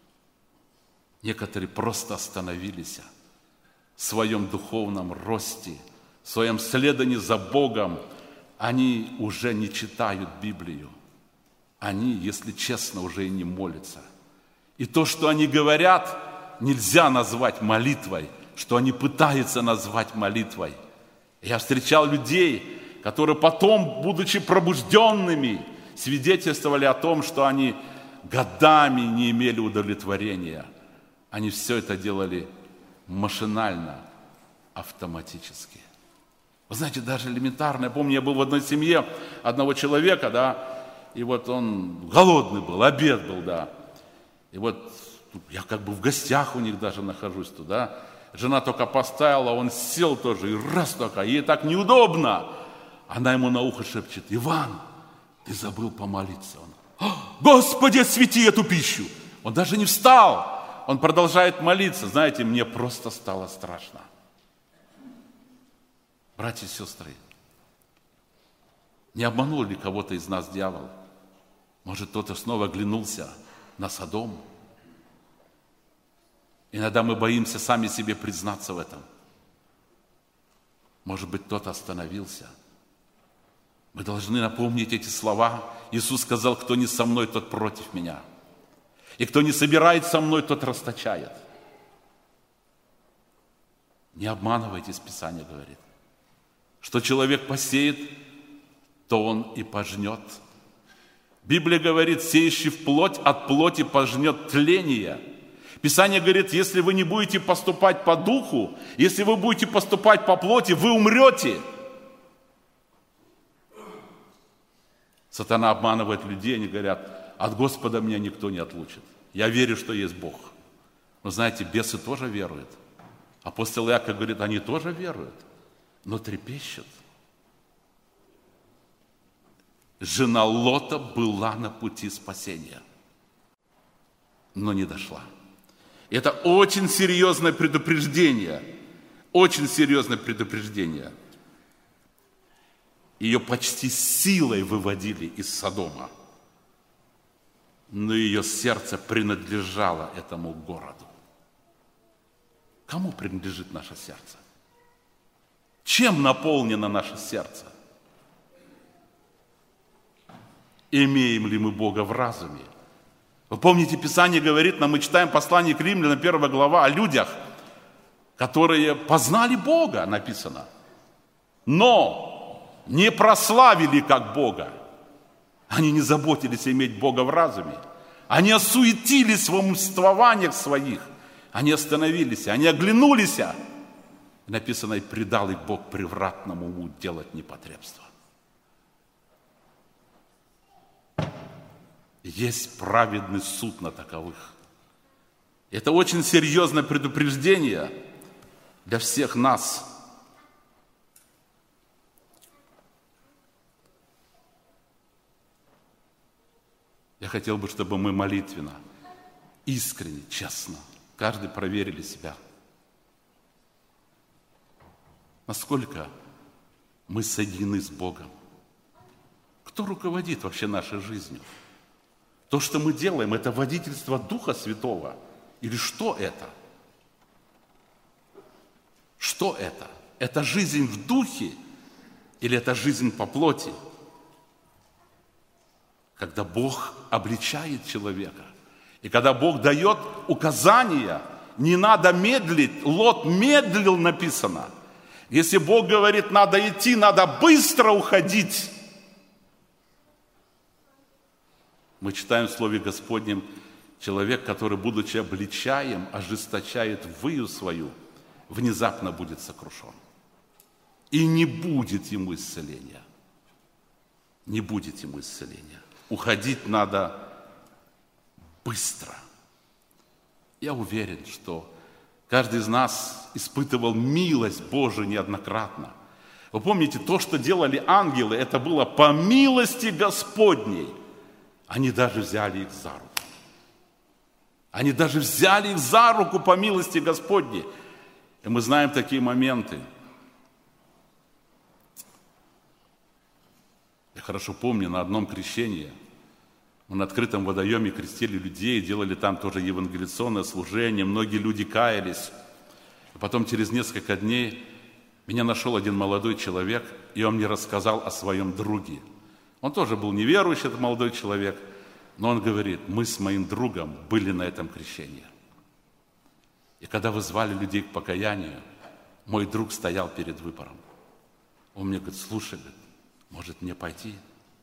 Некоторые просто остановились в своем духовном росте, в своем следовании за Богом. Они уже не читают Библию. Они, если честно, уже и не молятся. И то, что они говорят, нельзя назвать молитвой, что они пытаются назвать молитвой. Я встречал людей, которые потом, будучи пробужденными, свидетельствовали о том, что они годами не имели удовлетворения. Они все это делали машинально, автоматически. Вы знаете, даже элементарно. Я помню, я был в одной семье одного человека, да, и вот он голодный был, обед был, да. И вот я как бы в гостях у них даже нахожусь туда. Жена только поставила, он сел тоже, и раз только, ей так неудобно. Она ему на ухо шепчет: Иван, ты забыл помолиться. Он: Господи, освети эту пищу. Он даже не встал, он продолжает молиться. Знаете, мне просто стало страшно. Братья и сестры, не обманул ли кого-то из нас дьявол? Может, кто-то снова оглянулся на Содом? Иногда мы боимся сами себе признаться в этом. Может быть, кто-то остановился. Мы должны напомнить эти слова. Иисус сказал: кто не со мной, тот против меня. И кто не собирает со мной, тот расточает. Не обманывайтесь, Писание говорит, что человек посеет, то он и пожнет. Библия говорит: сеющий в плоть от плоти пожнет тление. Писание говорит: если вы не будете поступать по духу, если вы будете поступать по плоти, вы умрете. Сатана обманывает людей, они говорят: от Господа меня никто не отлучит. Я верю, что есть Бог. Но знаете, бесы тоже веруют. Апостол Иаков говорит: они тоже веруют, но трепещут. Жена Лота была на пути спасения, но не дошла. Это очень серьезное предупреждение, очень серьезное предупреждение. Ее почти силой выводили из Содома, но ее сердце принадлежало этому городу. Кому принадлежит наше сердце? Чем наполнено наше сердце? Имеем ли мы Бога в разуме? Вы помните, Писание говорит нам, мы читаем послание к Римлянам, первая глава, о людях, которые познали Бога, написано, но не прославили как Бога. Они не заботились иметь Бога в разуме. Они осуетились в умствованиях своих. Они остановились, они оглянулись. Написано: и предал их Бог превратному уму делать непотребство. Есть праведный суд на таковых. Это очень серьезное предупреждение для всех нас. Я хотел бы, чтобы мы молитвенно, искренне, честно, каждый проверили себя. Насколько мы соединены с Богом? Кто руководит вообще нашей жизнью? То, что мы делаем, это водительство Духа Святого. Или что это? Что это? Это жизнь в Духе или это жизнь по плоти? Когда Бог обличает человека, и когда Бог дает указания, не надо медлить. Лот медлил, написано. Если Бог говорит, надо идти, надо быстро уходить. Мы читаем в Слове Господнем, человек, который, будучи обличаем, ожесточает выю свою, внезапно будет сокрушен. И не будет ему исцеления. Не будет ему исцеления. Уходить надо быстро. Я уверен, что каждый из нас испытывал милость Божию неоднократно. Вы помните, то, что делали ангелы, это было по милости Господней. Они даже взяли их за руку. Они даже взяли их за руку по милости Господней. И мы знаем такие моменты. Я хорошо помню, на одном крещении мы на открытом водоеме крестили людей, делали там тоже евангелиционное служение, многие люди каялись. И потом через несколько дней меня нашел один молодой человек, и он мне рассказал о своем друге. Он тоже был неверующий, этот молодой человек, но он говорит, мы с моим другом были на этом крещении. И когда вы звали людей к покаянию, мой друг стоял перед выбором. Он мне говорит, слушай, может мне пойти?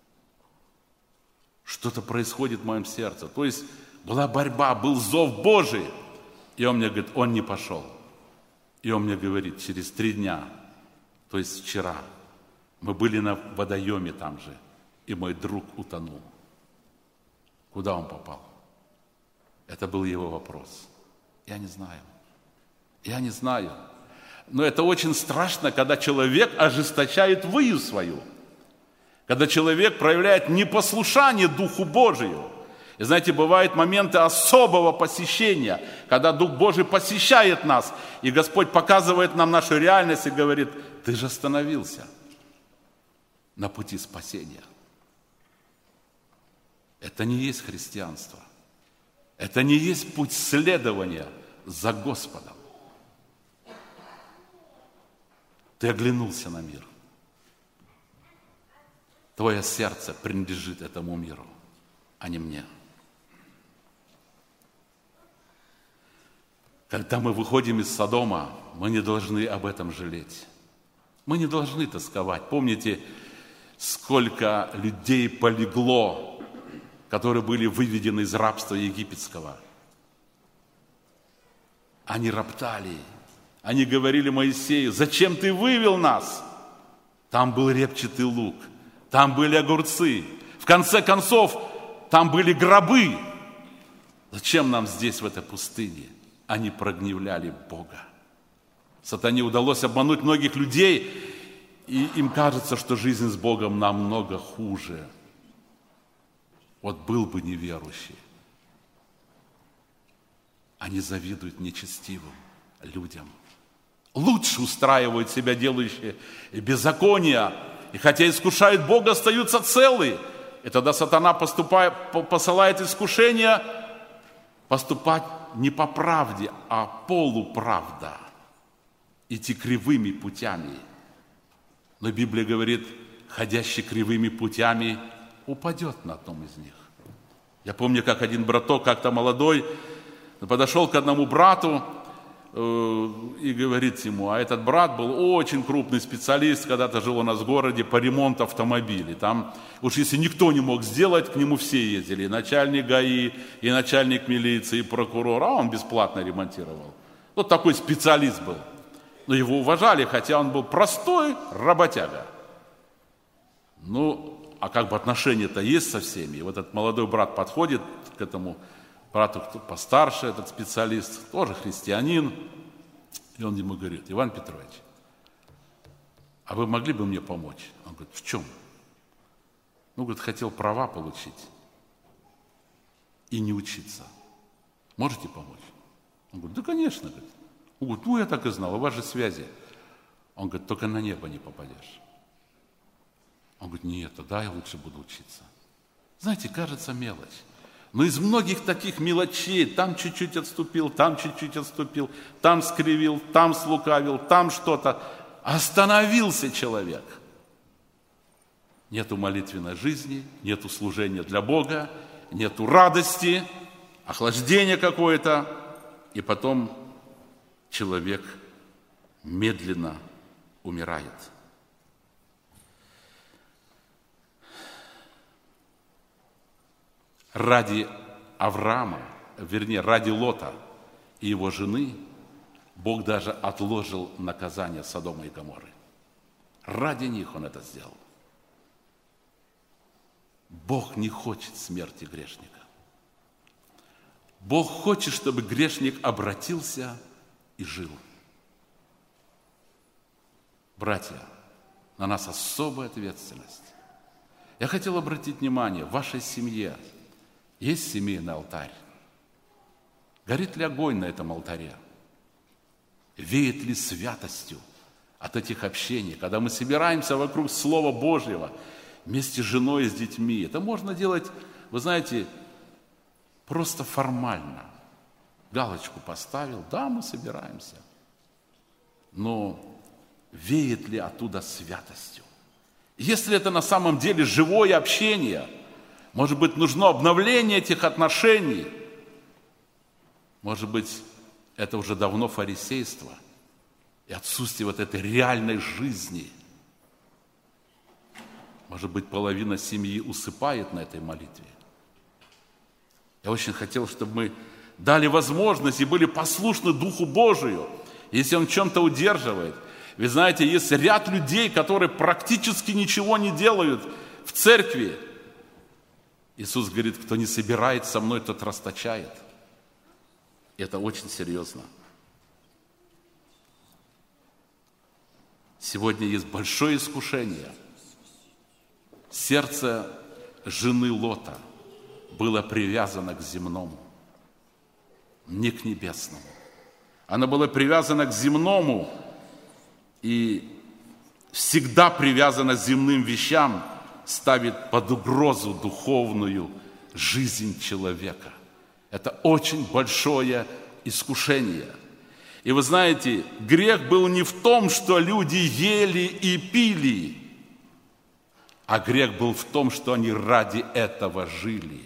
Что-то происходит в моем сердце. То есть была борьба, был зов Божий. И он мне говорит, он не пошел. И он мне говорит, через три дня, то есть вчера, мы были на водоеме там же, и мой друг утонул. Куда он попал? Это был его вопрос. Я не знаю. Я не знаю. Но это очень страшно, когда человек ожесточает выю свою. Когда человек проявляет непослушание Духу Божию. И знаете, бывают моменты особого посещения, когда Дух Божий посещает нас, и Господь показывает нам нашу реальность и говорит, ты же остановился на пути спасения. Это не есть христианство. Это не есть путь следования за Господом. Ты оглянулся на мир. Твое сердце принадлежит этому миру, а не мне. Когда мы выходим из Содома, мы не должны об этом жалеть. Мы не должны тосковать. Помните, сколько людей полегло, которые были выведены из рабства египетского. Они роптали. Они говорили Моисею, зачем ты вывел нас? Там был репчатый лук. Там были огурцы. В конце концов, там были гробы. Зачем нам здесь, в этой пустыне? Они прогневляли Бога. Сатане удалось обмануть многих людей, и им кажется, что жизнь с Богом намного хуже. Вот был бы неверующий. Они завидуют нечестивым людям. Лучше устраивают себя делающие беззакония, и хотя искушают Бога, остаются целы. И тогда сатана поступает, посылает искушение поступать не по правде, а полуправда. Идти кривыми путями. Но Библия говорит, ходящий кривыми путями упадет на одном из них. Я помню, как один браток, как-то молодой, подошел к одному брату, и говорит ему, а этот брат был очень крупный специалист, когда-то жил у нас в городе по ремонту автомобилей. Там уж если никто не мог сделать, к нему все ездили. И начальник ГАИ, и начальник милиции, и прокурор, а он бесплатно ремонтировал. Вот такой специалист был. Но его уважали, хотя он был простой работяга. Ну, а как бы отношения-то есть со всеми. И вот этот молодой брат подходит к этому брату, кто постарше, этот специалист, тоже христианин. И он ему говорит, Иван Петрович, а вы могли бы мне помочь? Он говорит, в чем? Ну, говорит, хотел права получить и не учиться. Можете помочь? Он говорит, да, конечно. Говорит. Он говорит, ну, я так и знал, у вас же связи. Он говорит, только на небо не попадешь. Он говорит, нет, тогда я лучше буду учиться. Знаете, кажется мелочь. Но из многих таких мелочей, там чуть-чуть отступил, там чуть-чуть отступил, там скривил, там слукавил, там что-то, остановился человек. Нету молитвенной жизни, нету служения для Бога, нету радости, охлаждение какое-то, и потом человек медленно умирает. Ради Авраама, вернее, ради Лота и его жены, Бог даже отложил наказание Содома и Гоморры. Ради них Он это сделал. Бог не хочет смерти грешника. Бог хочет, чтобы грешник обратился и жил. Братья, на нас особая ответственность. Я хотел обратить внимание, в вашей семье есть семейный алтарь. Горит ли огонь на этом алтаре? Веет ли святостью от этих общений, когда мы собираемся вокруг Слова Божьего, вместе с женой и с детьми? Это можно делать, вы знаете, просто формально. Галочку поставил, да, мы собираемся. Но веет ли оттуда святостью? Если это на самом деле живое общение, может быть, нужно обновление этих отношений, может быть, это уже давно фарисейство и отсутствие вот этой реальной жизни. Может быть, половина семьи усыпает на этой молитве. Я очень хотел, чтобы мы дали возможность и были послушны Духу Божию, если Он в чем-то удерживает. Вы знаете, есть ряд людей, которые практически ничего не делают в церкви. Иисус говорит, кто не собирает со мной, тот расточает. И это очень серьезно. Сегодня есть большое искушение. Сердце жены Лота было привязано к земному, не к небесному. Оно было привязано к земному и всегда привязано к земным вещам, ставит под угрозу духовную жизнь человека. Это очень большое искушение. И вы знаете, грех был не в том, что люди ели и пили, а грех был в том, что они ради этого жили.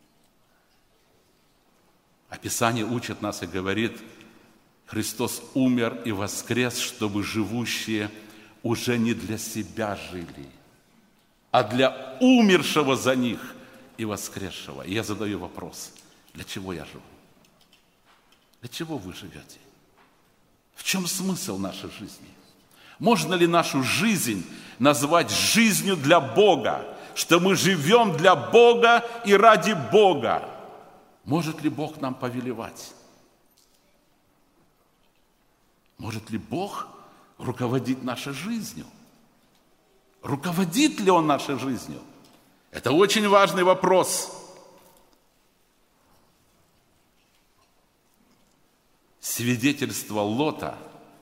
А Писание учит нас и говорит, Христос умер и воскрес, чтобы живущие уже не для себя жили, а для умершего за них и воскресшего. И я задаю вопрос, для чего я живу? Для чего вы живете? В чем смысл нашей жизни? Можно ли нашу жизнь назвать жизнью для Бога, что мы живем для Бога и ради Бога? Может ли Бог нам повелевать? Может ли Бог руководить нашей жизнью? Руководит ли Он нашей жизнью? Это очень важный вопрос. Свидетельство Лота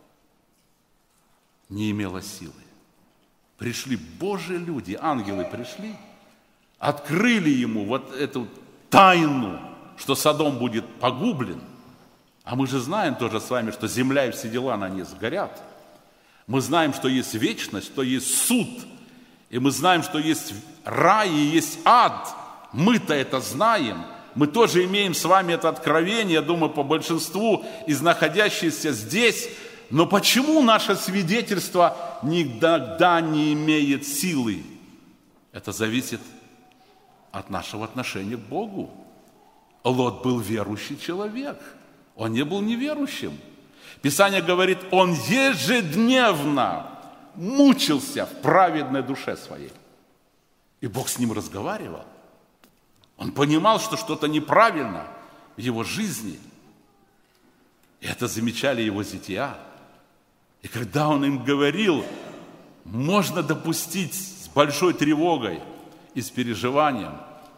не имело силы. Пришли Божьи люди, ангелы пришли, открыли ему вот эту тайну, что Содом будет погублен. А мы же знаем тоже с вами, что земля и все дела на ней сгорят. Мы знаем, что есть вечность, что есть суд. И мы знаем, что есть рай и есть ад. Мы-то это знаем. Мы тоже имеем с вами это откровение, я думаю, по большинству из находящихся здесь. Но почему наше свидетельство никогда не имеет силы? Это зависит от нашего отношения к Богу. Лот был верующий человек. Он не был неверующим. Писание говорит, он ежедневно мучился в праведной душе своей. И Бог с ним разговаривал. Он понимал, что что-то неправильно в его жизни. И это замечали его зятья. И когда он им говорил, можно допустить с большой тревогой и с переживанием,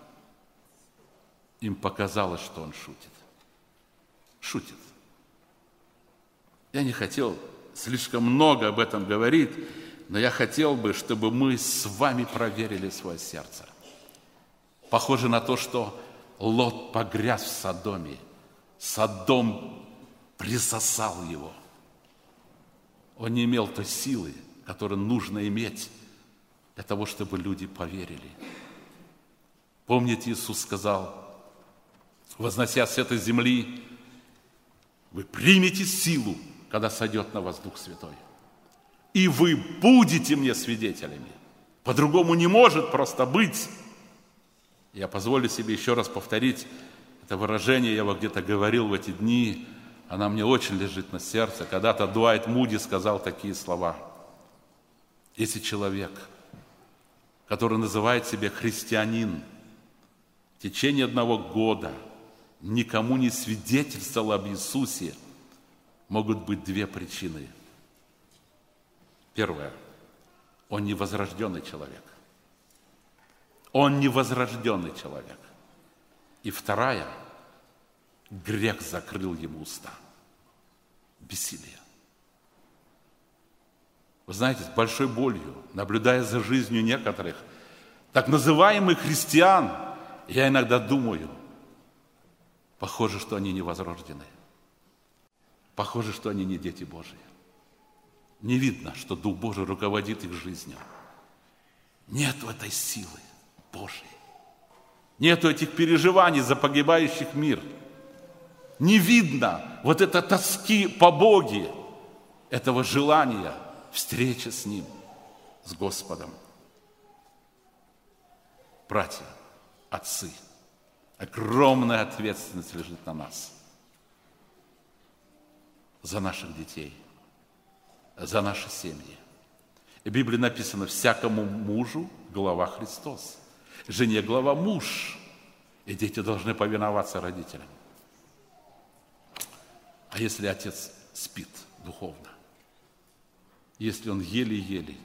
им показалось, что он шутит. Шутит. Я не хотел слишком много об этом говорить, но я хотел бы, чтобы мы с вами проверили свое сердце. Похоже на то, что Лот погряз в Содоме. Содом присосал его. Он не имел той силы, которую нужно иметь для того, чтобы люди поверили. Помните, Иисус сказал, возносясь с этой земли, вы примете силу, когда сойдет на вас Дух Святой. И вы будете мне свидетелями. По-другому не может просто быть. Я позволю себе еще раз повторить это выражение, я его где-то говорил в эти дни, она мне очень лежит на сердце. Когда-то Дуайт Муди сказал такие слова. Если человек, который называет себя христианин, в течение одного года никому не свидетельствовал об Иисусе, могут быть две причины. Первое. Он невозрожденный человек. Он невозрожденный человек. И вторая. Грех закрыл ему уста. Бессилие. Вы знаете, с большой болью, наблюдая за жизнью некоторых так называемых христиан, я иногда думаю, похоже, что они невозрождены. Похоже, что они не дети Божии. Не видно, что Дух Божий руководит их жизнью. Нету этой силы Божьей. Нету этих переживаний за погибающих мир. Не видно вот этой тоски по Боге, этого желания встречи с Ним, с Господом. Братья, отцы, огромная ответственность лежит на нас за наших детей, за наши семьи. И в Библии написано, всякому мужу глава Христос, жене глава муж, и дети должны повиноваться родителям. А если отец спит духовно, если он еле-еле,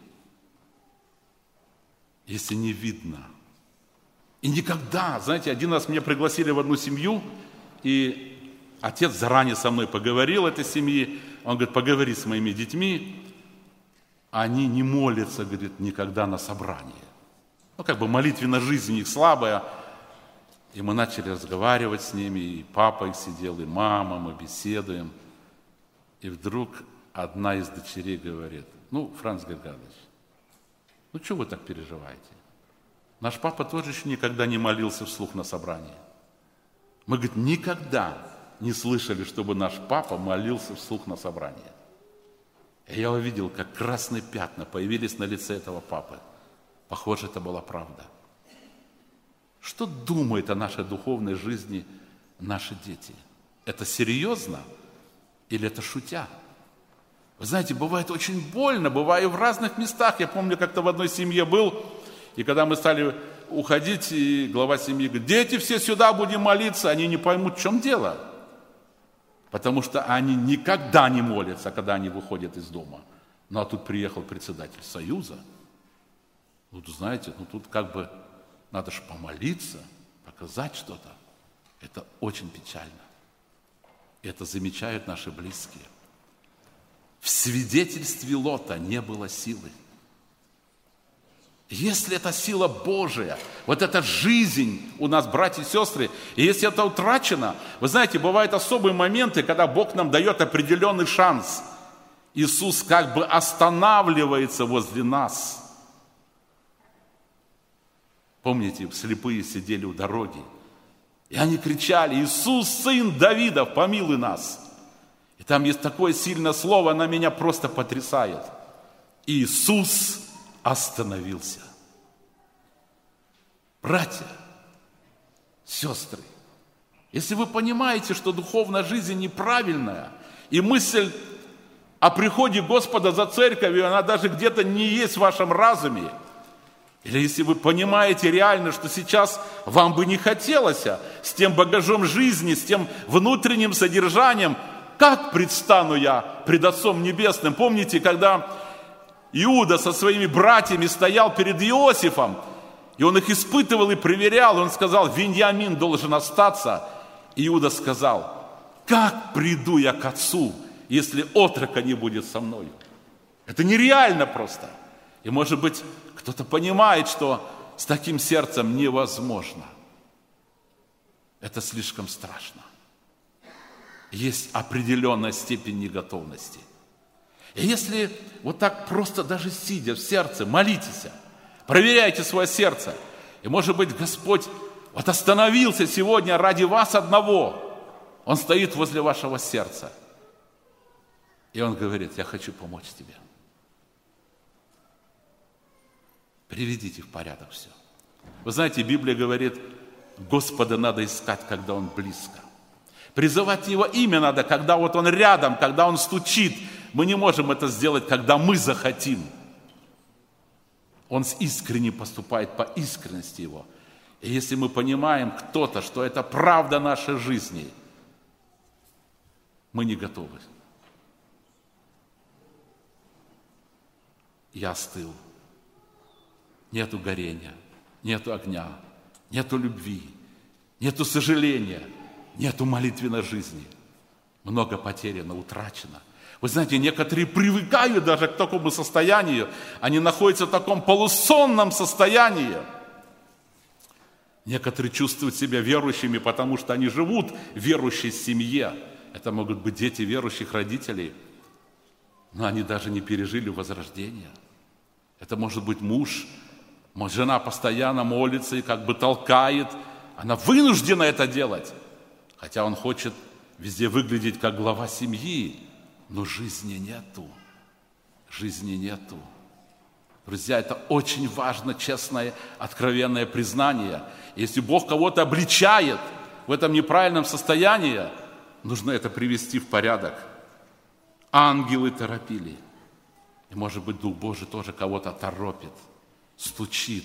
если не видно, и никогда, знаете, один раз меня пригласили в одну семью, и отец заранее со мной поговорил этой семьи, он говорит, поговори с моими детьми, они не молятся, говорит, никогда на собрании. Ну, как бы молитвенная жизнь у них слабая. И мы начали разговаривать с ними, и папа их сидел, и мама, мы беседуем. И вдруг одна из дочерей говорит, ну, Франц Григорьевич, ну, что вы так переживаете? Наш папа тоже еще никогда не молился вслух на собрании. Мы, говорит, никогда не слышали, чтобы наш папа молился вслух на собрании. И я увидел, как красные пятна появились на лице этого папы. Похоже, это была правда. Что думают о нашей духовной жизни наши дети? Это серьезно или это шутя? Вы знаете, бывает очень больно, бывает в разных местах. Я помню, как-то в одной семье был, и когда мы стали уходить, и глава семьи говорит, дети все сюда, будем молиться. Они не поймут, в чем дело. Потому что они никогда не молятся, когда они выходят из дома. Ну, а тут приехал председатель Союза. Ну, знаете, ну тут как бы надо же помолиться, показать что-то. Это очень печально. И это замечают наши близкие. В свидетельстве Лота не было силы. Если это сила Божия, вот эта жизнь у нас, братья и сестры, и если это утрачено, вы знаете, бывают особые моменты, когда Бог нам дает определенный шанс. Иисус как бы останавливается возле нас. Помните, слепые сидели у дороги, и они кричали, Иисус, сын Давидов, помилуй нас. И там есть такое сильное слово, оно меня просто потрясает. Иисус остановился. Братья, сестры, если вы понимаете, что духовная жизнь неправильная, и мысль о приходе Господа за церковью, она даже где-то не есть в вашем разуме, или если вы понимаете реально, что сейчас вам бы не хотелось с тем багажом жизни, с тем внутренним содержанием, как предстану я пред Отцом Небесным? Помните, когда Иуда со своими братьями стоял перед Иосифом, и он их испытывал и проверял, он сказал, Виньямин должен остаться. Иуда сказал, как приду я к отцу, если отрока не будет со мною? Это нереально просто. И может быть, кто-то понимает, что с таким сердцем невозможно. это слишком страшно. Есть определенная степень неготовности. И если вот так просто даже сидя в сердце, молитесь, проверяйте свое сердце, и, может быть, Господь вот остановился сегодня ради вас одного. Он стоит возле вашего сердца. И Он говорит: я хочу помочь тебе. Приведите в порядок все. Вы знаете, Библия говорит, Господа надо искать, когда Он близко. Призывать Его имя надо, когда вот Он рядом, когда Он стучит. Мы не можем это сделать, когда мы захотим. Он искренне поступает по искренности Его. И если мы понимаем кто-то, что это правда нашей жизни, мы не готовы. Я остыл. Нету горения, нету огня, нету любви, нету сожаления, нету молитвенной жизни. Много потеряно, утрачено. Вы знаете, некоторые привыкают даже к такому состоянию. Они находятся в таком полусонном состоянии. Некоторые чувствуют себя верующими, потому что они живут в верующей семье. Это могут быть дети верующих родителей. Но они даже не пережили возрождение. Это может быть муж. Жена постоянно молится и как бы толкает. Она вынуждена это делать. Хотя он хочет везде выглядеть как глава семьи. Но жизни нету. Жизни нету. Друзья, это очень важно, честное, откровенное признание. Если Бог кого-то обличает в этом неправильном состоянии, нужно это привести в порядок. Ангелы торопили. И, может быть, Дух Божий тоже кого-то торопит. Стучит.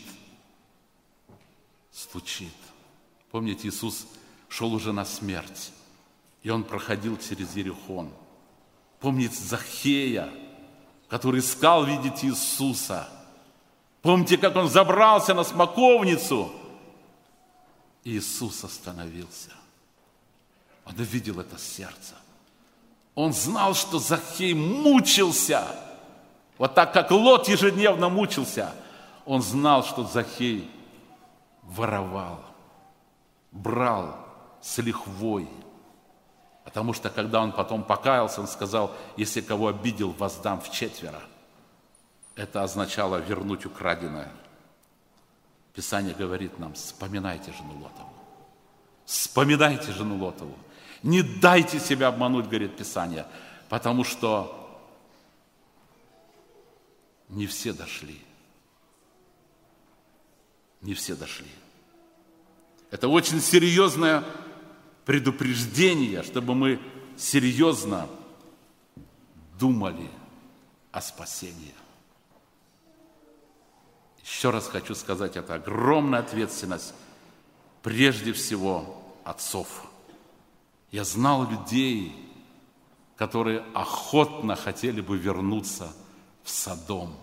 Стучит. Помните, Иисус шел уже на смерть. И Он проходил через Иерихон. Помните Захея, который искал видеть Иисуса. Помните, как он забрался на смоковницу. И Иисус остановился. Он увидел это сердце. Он знал, что Захей мучился. Вот так, как Лот ежедневно мучился. Он знал, что Захей воровал, брал с лихвой. Потому что, когда он потом покаялся, он сказал: если кого обидел, воздам вчетверо. Это означало вернуть украденное. Писание говорит нам: вспоминайте жену Лотову. Вспоминайте жену Лотову. Не дайте себя обмануть, говорит Писание, потому что не все дошли. Не все дошли. Это очень серьезное предупреждение, чтобы мы серьезно думали о спасении. Еще раз хочу сказать, это огромная ответственность, прежде всего, отцов. Я знал людей, которые охотно хотели бы вернуться в Содом.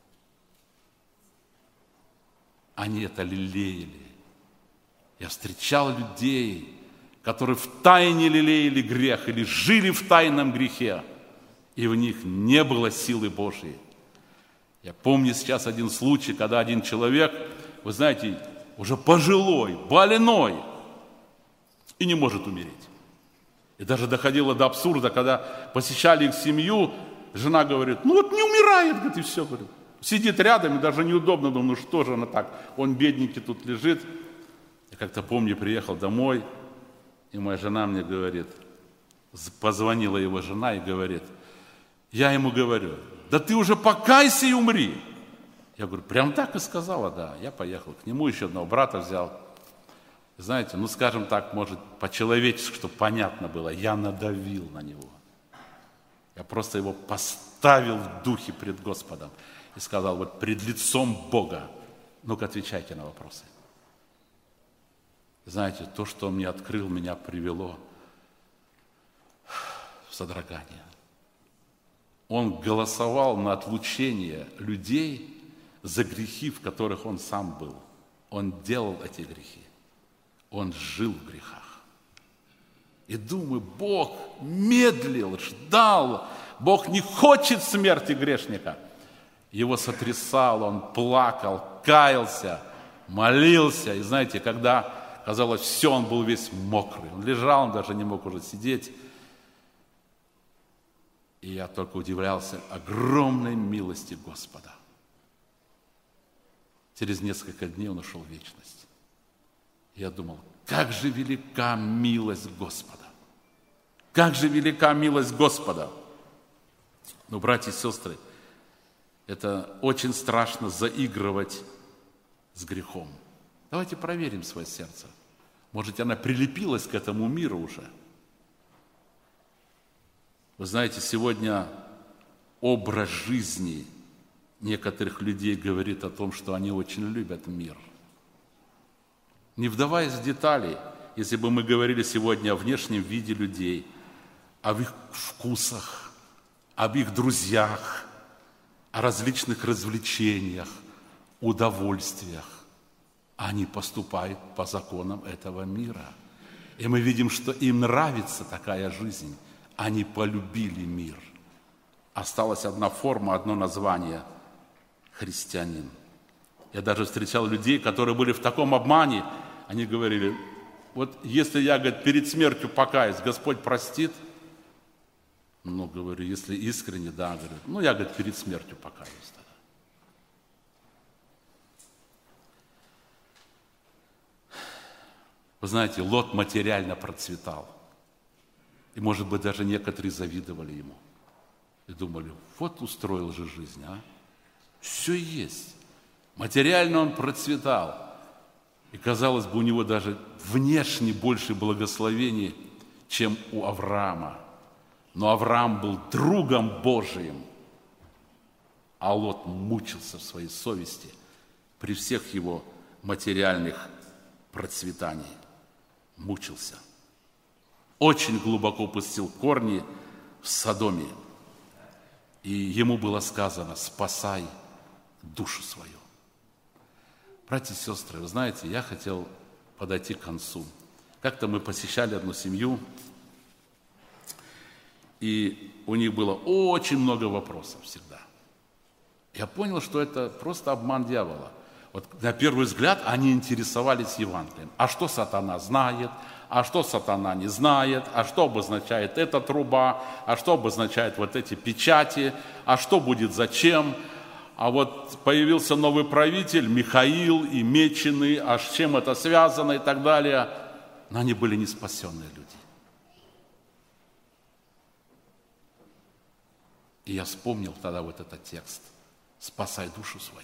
Они это лелеяли. Я встречал людей, которые втайне лелеяли грех или жили в тайном грехе, и в них не было силы Божьей. Я помню сейчас один случай, когда один человек, вы знаете, уже пожилой, больной, и не может умереть. И даже доходило до абсурда, когда посещали их семью, жена говорит: ну вот не умирает, говорит, и все, говорит. Сидит рядом, и даже неудобно, думаю, ну что же она так, он бедненький тут лежит. Я как-то помню, приехал домой, и моя жена мне говорит, позвонила его жена и говорит, я ему говорю: да ты уже покайся и умри. Я говорю: прям так и сказала, да. Я поехал к нему, еще одного брата взял. Знаете, ну скажем так, может, по-человечески, чтобы понятно было, я надавил на него. Я просто его поставил в духе пред Господом и сказал: вот пред лицом Бога, ну-ка отвечайте на вопросы. Знаете, то, что он мне открыл, меня привело в содрогание. Он голосовал на отлучение людей за грехи, в которых он сам был. Он делал эти грехи. Он жил в грехах. И думаю, Бог медлил, ждал. Бог не хочет смерти грешника. Его сотрясал, он плакал, каялся, молился. И знаете, когда
казалось, все, он был весь мокрый. Он лежал, он даже не мог уже сидеть. И я только удивлялся огромной милости Господа. Через несколько дней он ушел в вечность. Я думал, как же велика милость Господа. Как же велика милость Господа. Но, братья и сестры, это очень страшно заигрывать с грехом. Давайте проверим свое сердце. Может, она прилепилась к этому миру уже. Вы знаете, сегодня образ жизни некоторых людей говорит о том, что они очень любят мир. Не вдаваясь в детали, если бы мы говорили сегодня о внешнем виде людей, об их вкусах, об их друзьях, о различных развлечениях, удовольствиях, они поступают по законам этого мира. И мы видим, что им нравится такая жизнь. Они полюбили мир. Осталась одна форма, одно название – христианин. Я даже встречал людей, которые были в таком обмане. Они говорили, вот если я, говорит, перед смертью покаюсь, Господь простит? Ну, говорю, если искренне, да, говорю, ну, я, говорит, перед смертью покаюсь тогда. Вы знаете, Лот материально процветал. И, может быть, даже некоторые завидовали ему. И думали, вот устроил же жизнь, а? Все есть. Материально он процветал. И, казалось бы, у него даже внешне больше благословений, чем у Авраама. Но Авраам был другом Божиим, а Лот мучился в своей совести при всех его материальных процветаниях. Мучился. Очень глубоко пустил корни в Содоме. И ему было сказано, спасай душу свою. Братья и сестры, вы знаете, я хотел подойти к концу. Как-то мы посещали одну семью, и у них было очень много вопросов всегда. Я понял, что это просто обман дьявола. Вот на первый взгляд они интересовались Евангелием. А что сатана знает? А что сатана не знает? А что обозначает эта труба? А что обозначает вот эти печати? А что будет зачем? А вот появился новый правитель, Михаил и Меченый, а с чем это связано и так далее. Но они были не спасенные люди. И я вспомнил тогда вот этот текст «Спасай душу свою».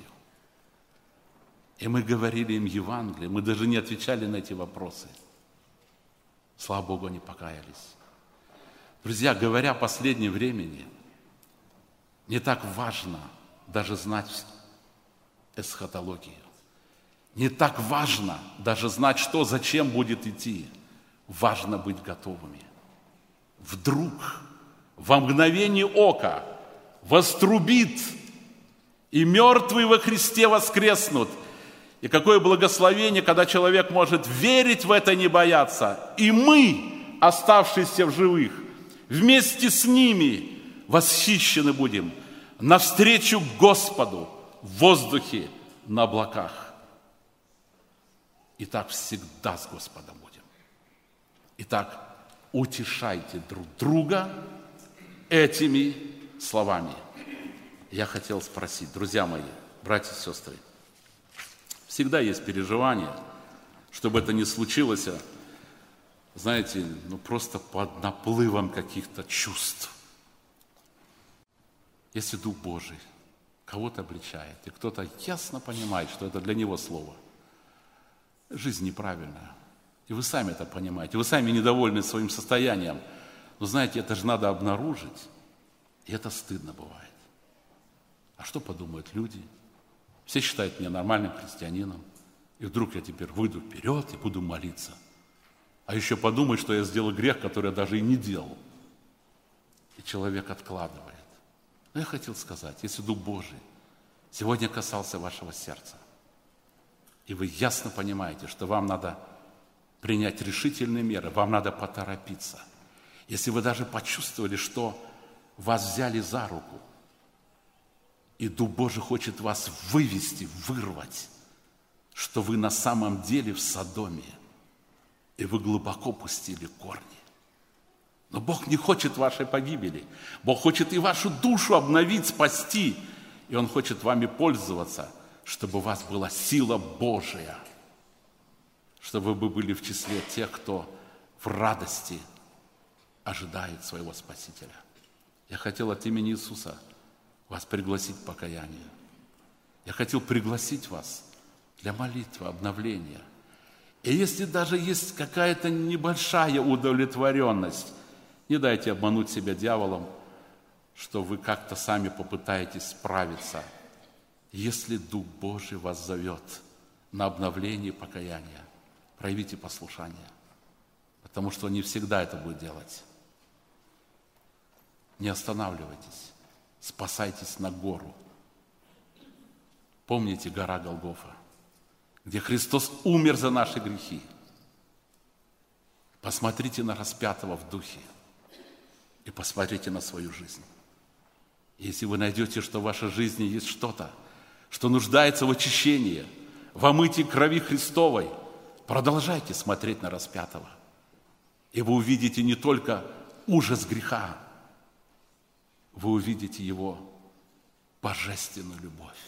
И мы говорили им Евангелие, мы даже не отвечали на эти вопросы. Слава Богу, они покаялись. Друзья, говоря о последнем времени, не так важно даже знать эсхатологию. Не так важно даже знать, что, зачем будет идти. Важно быть готовыми. Вдруг, во мгновение ока, вострубит, и мертвые во Христе воскреснут. И какое благословение, когда человек может верить в это и не бояться. И мы, оставшиеся в живых, вместе с ними восхищены будем навстречу Господу в воздухе на облаках. И так всегда с Господом будем. Итак, утешайте друг друга этими словами. Я хотел спросить, друзья мои, братья и сестры, всегда есть переживания, чтобы это не случилось, знаете, ну просто под наплывом каких-то чувств. Если Дух Божий кого-то обличает, и кто-то ясно понимает, что это для него слово, жизнь неправильная, и вы сами это понимаете, вы сами недовольны своим состоянием, но знаете, это же надо обнаружить, и это стыдно бывает. А что подумают люди? Все считают меня нормальным христианином, и вдруг я теперь выйду вперед и буду молиться. А еще подумают, что я сделал грех, который я даже и не делал. И человек откладывает. Но я хотел сказать, если Дух Божий сегодня касался вашего сердца, и вы ясно понимаете, что вам надо принять решительные меры, вам надо поторопиться. Если вы даже почувствовали, что вас взяли за руку, и Дух Божий хочет вас вывести, вырвать, что вы на самом деле в Содоме, и вы глубоко пустили корни. Но Бог не хочет вашей погибели. Бог хочет и вашу душу обновить, спасти. И Он хочет вами пользоваться, чтобы у вас была сила Божия, чтобы вы были в числе тех, кто в радости ожидает своего Спасителя. Я хотел от имени Иисуса вас пригласить к покаянию. Я хотел пригласить вас для молитвы, обновления. И если даже есть какая-то небольшая удовлетворенность, не дайте обмануть себя дьяволом, что вы как-то сами попытаетесь справиться. Если Дух Божий вас зовет на обновление и покаяние, проявите послушание, потому что Он не всегда это будет делать. Не останавливайтесь, спасайтесь на гору. Помните гора Голгофа, где Христос умер за наши грехи. Посмотрите на распятого в духе и посмотрите на свою жизнь. Если вы найдете, что в вашей жизни есть что-то, что нуждается в очищении, в омытии крови Христовой, продолжайте смотреть на распятого. И вы увидите не только ужас греха, вы увидите Его божественную любовь,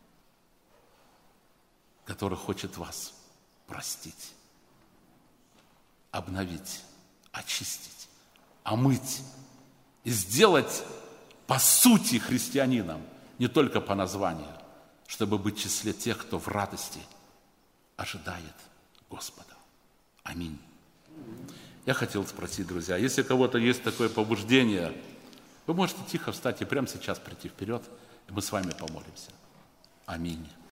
который хочет вас простить, обновить, очистить, омыть и сделать по сути христианином, не только по названию, чтобы быть в числе тех, кто в радости ожидает Господа. Аминь. Я хотел спросить, друзья, если у кого-то есть такое побуждение, вы можете тихо встать и прямо сейчас прийти вперед, и мы с вами помолимся. Аминь.